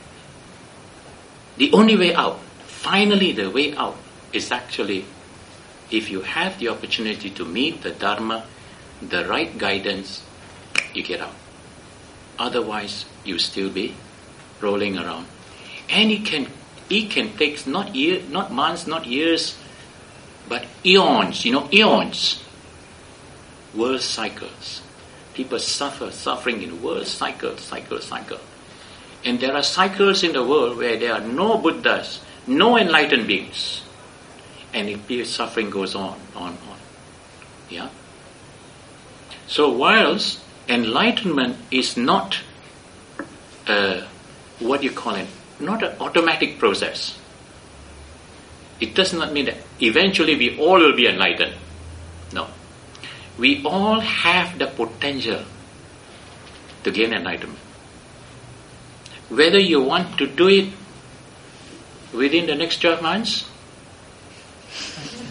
The only way out, finally the way out, is actually if you have the opportunity to meet the Dharma, the right guidance, you get out. Otherwise, you still be rolling around. And it can it can take not year, not months, not years, but eons, you know, eons. World cycles. People suffer, suffering in world cycle, cycle, cycle. And there are cycles in the world where there are no Buddhas, no enlightened beings. And it, suffering goes on, on, on. Yeah? So whilst enlightenment is not, uh, what do you call it, not an automatic process, it does not mean that eventually we all will be enlightened. No. We all have the potential to gain enlightenment. Whether you want to do it within the next twelve months,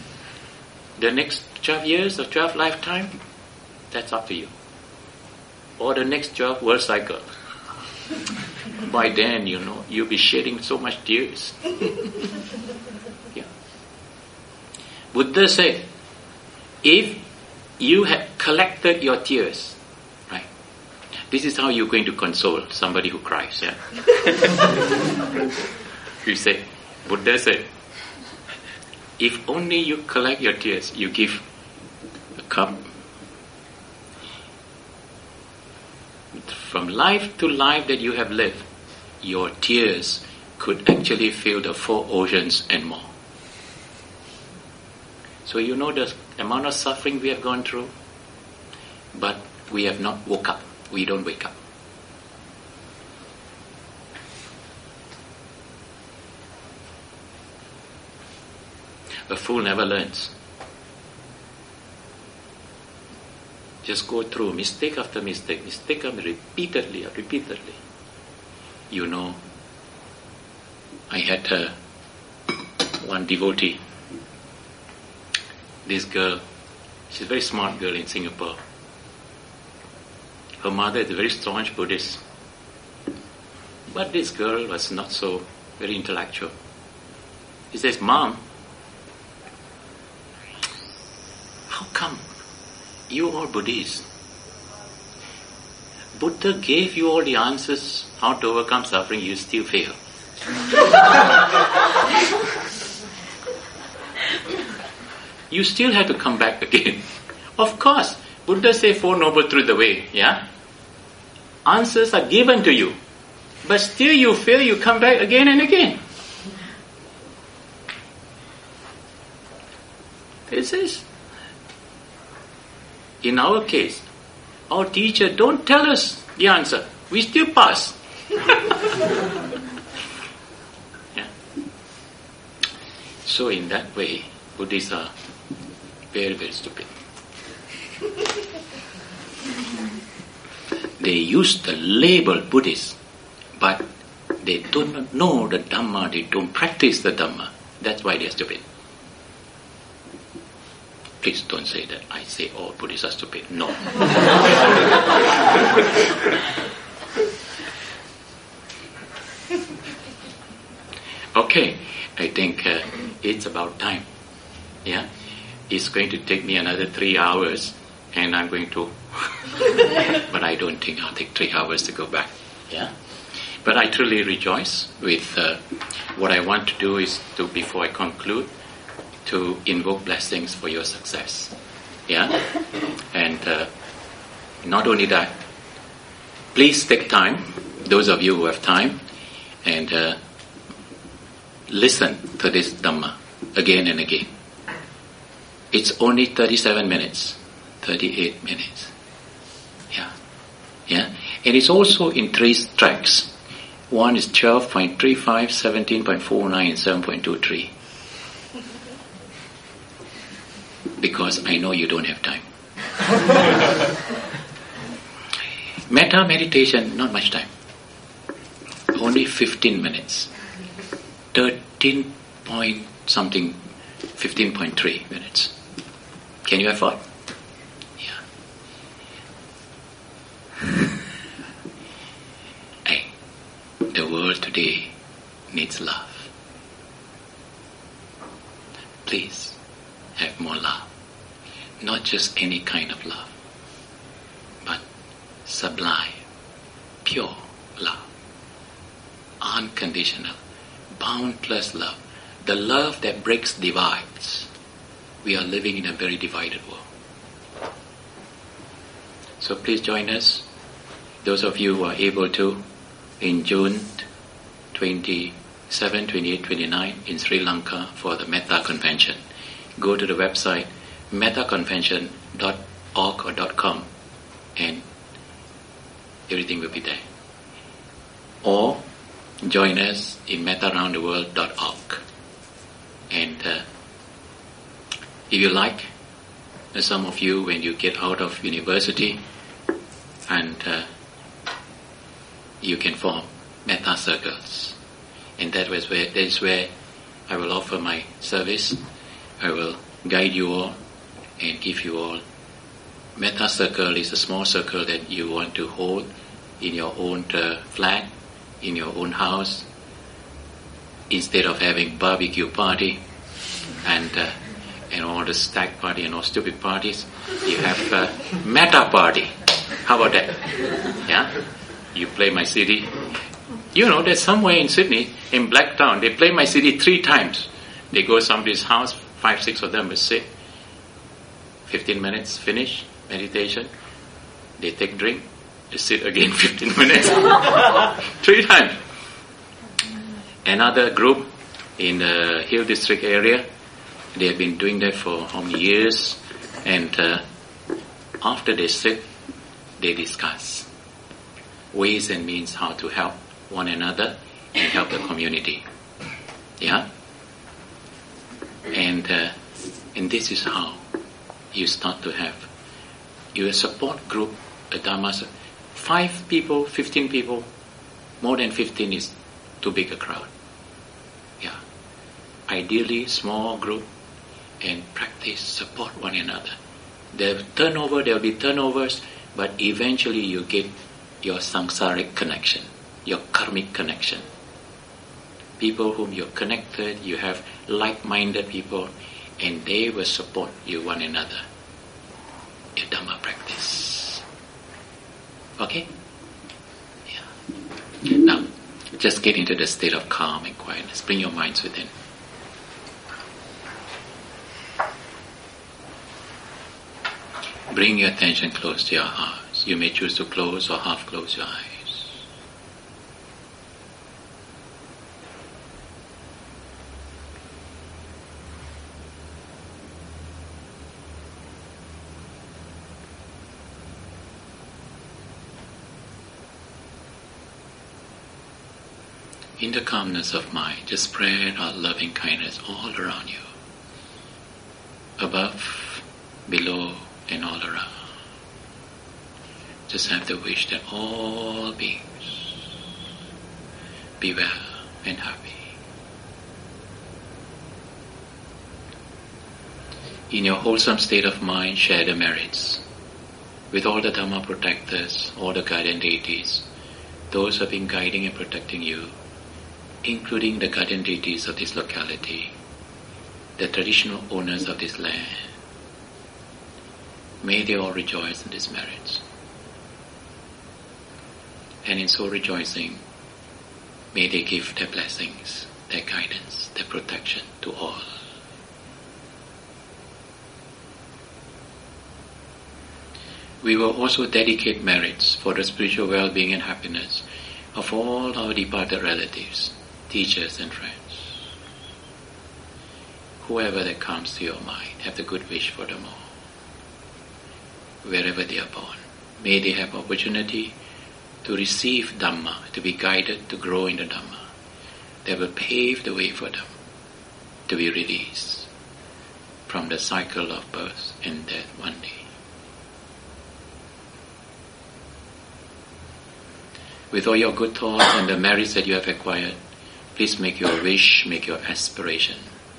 the next twelve years or twelve lifetime, that's up to you. or the next job, world cycle. By then, you know, you'll be shedding so much tears. Yeah. Buddha said, if you have collected your tears, right, this is how you're going to console somebody who cries, yeah? You say, Buddha said, if only you collect your tears, you give a cup. From life to life that you have lived, your tears could actually fill the four oceans and more. So you know the amount of suffering we have gone through, but we have not woke up. We don't wake up. A fool never learns. Just go through mistake after mistake, mistake after repeatedly, repeatedly. You know, I had uh, one devotee. This girl, she's a very smart girl in Singapore. Her mother is a very staunch Buddhist. But this girl was not so very intellectual. He says, Mom, how come you are Buddhists? Buddha gave you all the answers how to overcome suffering, you still fail. You still have to come back again. Of course, Buddha said Four Noble Truths the way, yeah? Answers are given to you. But still you fail, you come back again and again. This is, in our case, our teacher don't tell us the answer. We still pass. Yeah. So in that way, Buddhists are very, very stupid. They use the label Buddhist, but they do not know the Dhamma, they don't practice the Dhamma. That's why they're stupid. Please don't say that I say all Buddhists are stupid. No. Okay, I think uh, it's about time. Yeah, it's going to take me another three hours, and I'm going to. But I don't think I'll take three hours to go back. Yeah, but I truly rejoice with uh, what I want to do is to before I conclude, to invoke blessings for your success. Yeah, and uh, not only that, please take time. Those of you who have time, and. Uh, Listen to this Dhamma again and again. It's only thirty-seven minutes, thirty-eight minutes. Yeah, yeah. And it's also in three tracks. One is twelve point three five, seventeen point four nine, and seven point two three. Because I know you don't have time. Metta meditation, not much time. Only fifteen minutes. thirteen point something, fifteen point three minutes. Can you afford? Yeah. Hey, the world today needs love. Please have more love. Not just any kind of love, but sublime, pure love. Unconditional. Boundless love, the love that breaks divides. We are living in a very divided world. So please join us, those of you who are able to, in June twenty-seven, twenty-eight, twenty-nine in Sri Lanka for the Metta Convention. Go to the website metta convention dot org or .com and everything will be there. Or join us in metta round the world dot org. And uh, if you like, uh, some of you, when you get out of university, and uh, you can form metta circles. And that is where, that is where I will offer my service. I will guide you all and give you all Metta circle is a small circle that you want to hold in your own uh, flat, in your own house. Instead of having barbecue party and uh, and all the stag party and all stupid parties, you have a metta party. How about that? Yeah? You play my C D. You know, there's somewhere in Sydney, in Blacktown, they play my C D three times. They go to somebody's house, five, six of them will sit. Fifteen minutes, finish, meditation. They take drink, they sit again fifteen minutes. Three times. Another group in the Hill District area, they have been doing that for how many years? And uh, after they sit, they discuss ways and means how to help one another and help the community. Yeah? And uh, and this is how you start to have your support group, a Dharma. Five people, fifteen people, more than fifteen is too big a crowd. Yeah. Ideally, small group and practice, support one another. There turnover, there will be turnovers, but eventually you get your samsaric connection, your karmic connection. People whom you're connected, you have like-minded people, and they will support you one another. Your Dhamma practice. Okay? Yeah. Now, just get into the state of calm and quietness. Bring your minds within. Bring your attention close to your heart. You may choose to close or half close your eyes. In the calmness of mind, just spread out loving kindness all around you. Above, below, and all around. Just have the wish that all beings be well and happy. In your wholesome state of mind, share the merits with all the Dhamma protectors, all the guardian deities, those who have been guiding and protecting you, including the guardian deities of this locality, the traditional owners of this land. May they all rejoice in these merits. And in so rejoicing, may they give their blessings, their guidance, their protection to all. We will also dedicate merits for the spiritual well-being and happiness of all our departed relatives, teachers and friends. Whoever that comes to your mind, have the good wish for them all. Wherever they are born, may they have opportunity to receive Dhamma, to be guided, to grow in the Dhamma. That will pave the way for them to be released from the cycle of birth and death one day. With all your good thoughts and the merits that you have acquired, please make your wish, make your aspiration,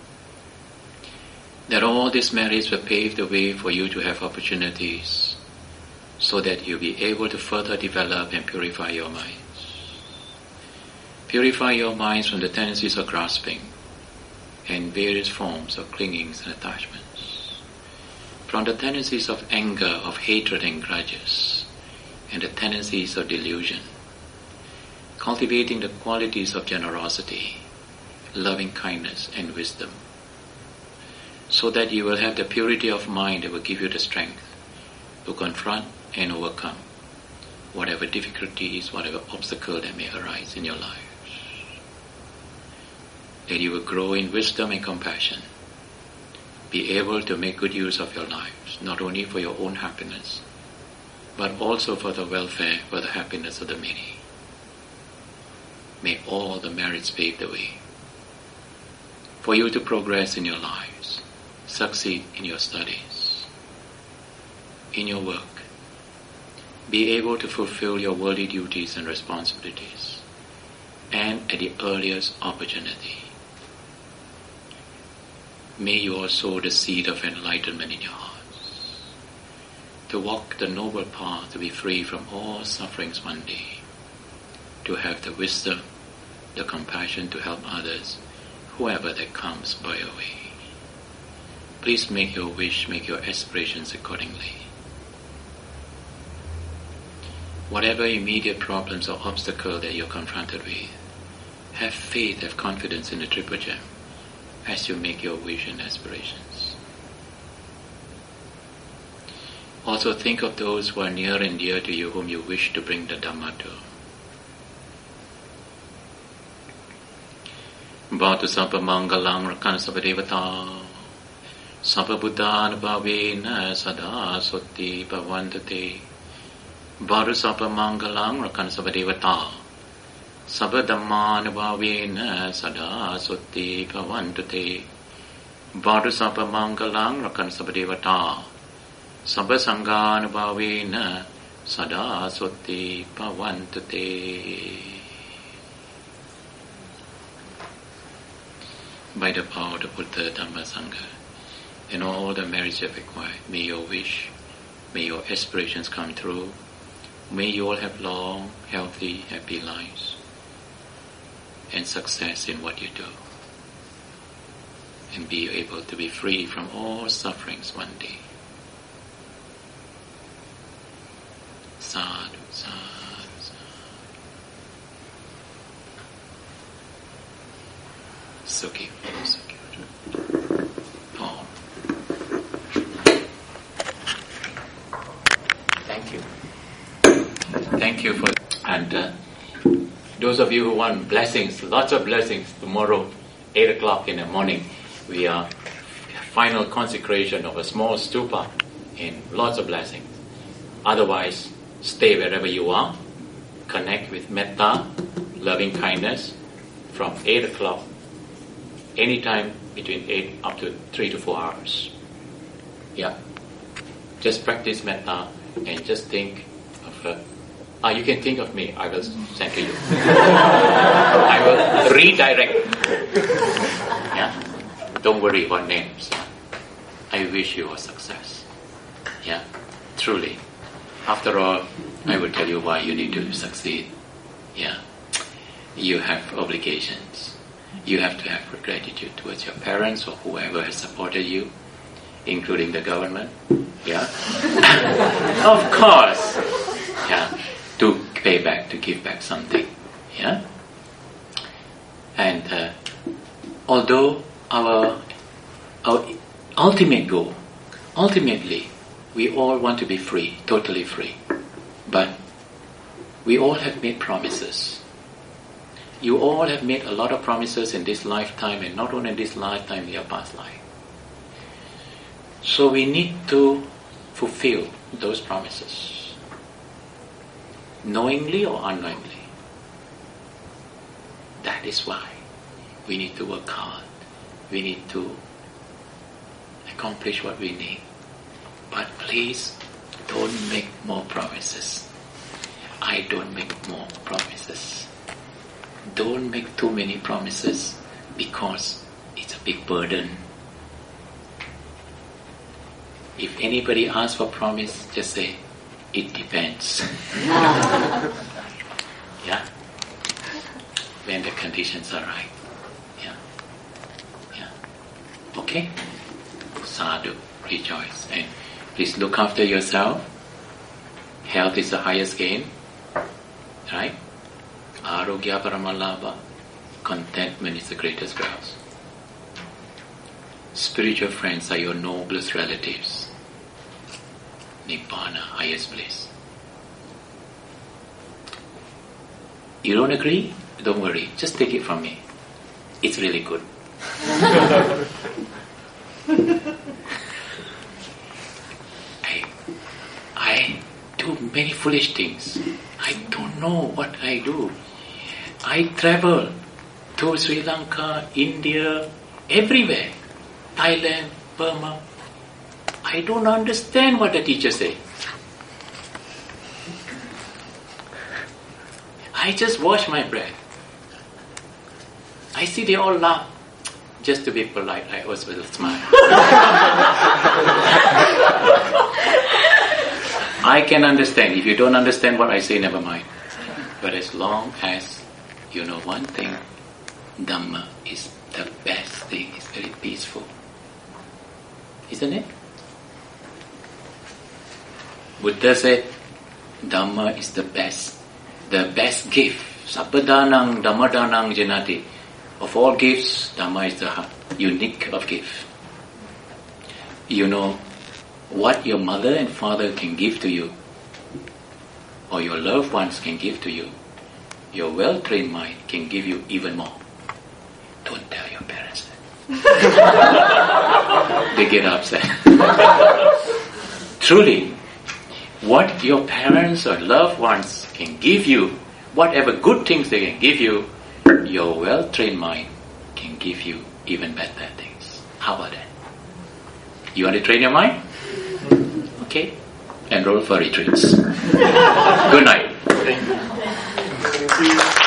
that all these merits will pave the way for you to have opportunities so that you'll be able to further develop and purify your minds. Purify your minds from the tendencies of grasping and various forms of clingings and attachments, from the tendencies of anger, of hatred and grudges, and the tendencies of delusion, cultivating the qualities of generosity, loving kindness and wisdom, so that you will have the purity of mind that will give you the strength to confront and overcome whatever difficulties, whatever obstacle that may arise in your lives. That you will grow in wisdom and compassion, be able to make good use of your lives, not only for your own happiness, but also for the welfare, for the happiness of the many. May all the merits pave the way for you to progress in your lives, succeed in your studies, in your work, be able to fulfill your worldly duties and responsibilities, and at the earliest opportunity. May you all sow the seed of enlightenment in your hearts. to walk the noble path, to be free from all sufferings one day, to have the wisdom, the compassion to help others, whoever that comes by your way. Please make your wish, make your aspirations accordingly. Whatever immediate problems or obstacle that you're confronted with, have faith, have confidence in the Triple Gem as you make your wish and aspirations. Also think of those who are near and dear to you, whom you wish to bring the Dhamma to. Bhatu Sapa Mangalang Rakan Sapa Devata Sapa Buddhana Bhavena Sada Sotti Bhavantate. Bhatu Sapa Mangalang Rakan Sapa Devata Sapa Dhammana Bhavena Sada Sotti Bhavantate. Bhatu Sapa Mangalang Rakan Sapa Devata Sapa Sanghana Bhavena Sada Sotti Bhavantate. By the power of the Buddha, Dhamma, Sangha, and all the merits you have acquired, may your wish, may your aspirations come true. May you all have long, healthy, happy lives and success in what you do, and be able to be free from all sufferings one day. Sadhu, sadhu. Sukhi, Sukhi. Oh. Thank you. Thank you for, and uh, those of you who want blessings, lots of blessings, tomorrow, eight o'clock in the morning, we are final consecration of a small stupa and lots of blessings. Otherwise, stay wherever you are, connect with metta, loving kindness, from eight o'clock anytime between eight up to three to four hours. Yeah. Just practice metta and just think of uh, ah, you can think of me, I will send to you. I will redirect. Yeah. Don't worry about names. I wish you a success. Yeah. Truly. After all, I will tell you why you need to succeed. Yeah. You have obligations. You have to have gratitude towards your parents or whoever has supported you, including the government. Yeah. Of course. Yeah. To pay back, to give back something. Yeah. And uh, although our our ultimate goal, ultimately, we all want to be free, totally free. But we all have made promises. You all have made a lot of promises in this lifetime, and not only in this lifetime, in your past life. So we need to fulfill those promises, knowingly or unknowingly. That is why we need to work hard. We need to accomplish what we need. But please, don't make more promises. I don't make more promises. Don't make too many promises, because it's a big burden. If anybody asks for promise, just say, it depends. Yeah? When the conditions are right. Yeah? Yeah? Okay? Sadhu, rejoice. And please look after yourself. Health is the highest gain. Right? Arogya Paramalabha. Contentment is the greatest wealth. Spiritual friends are your noblest relatives. Nibbana, highest bliss. You don't agree? Don't worry. Just take it from me. It's really good. I, I do many foolish things. I don't know what I do. I travel to Sri Lanka, India, everywhere. Thailand, Burma. I don't understand what the teacher say. I just wash my breath. I see they all laugh. Just to be polite, I always will smile. I can understand. If you don't understand what I say, never mind. But as long as you know one thing, Dhamma is the best thing. It's very peaceful. Isn't it? Buddha said, Dhamma is the best. The best gift. Sabbadanang Dhammadanang Janati. Of all gifts, Dhamma is the unique of gifts. You know, what your mother and father can give to you, or your loved ones can give to you, your well-trained mind can give you even more. Don't tell your parents that. They get upset. Truly, what your parents or loved ones can give you, whatever good things they can give you, your well-trained mind can give you even better things. How about that? You want to train your mind? Okay. Enroll for retreats. Good night. Thank you. Thank you.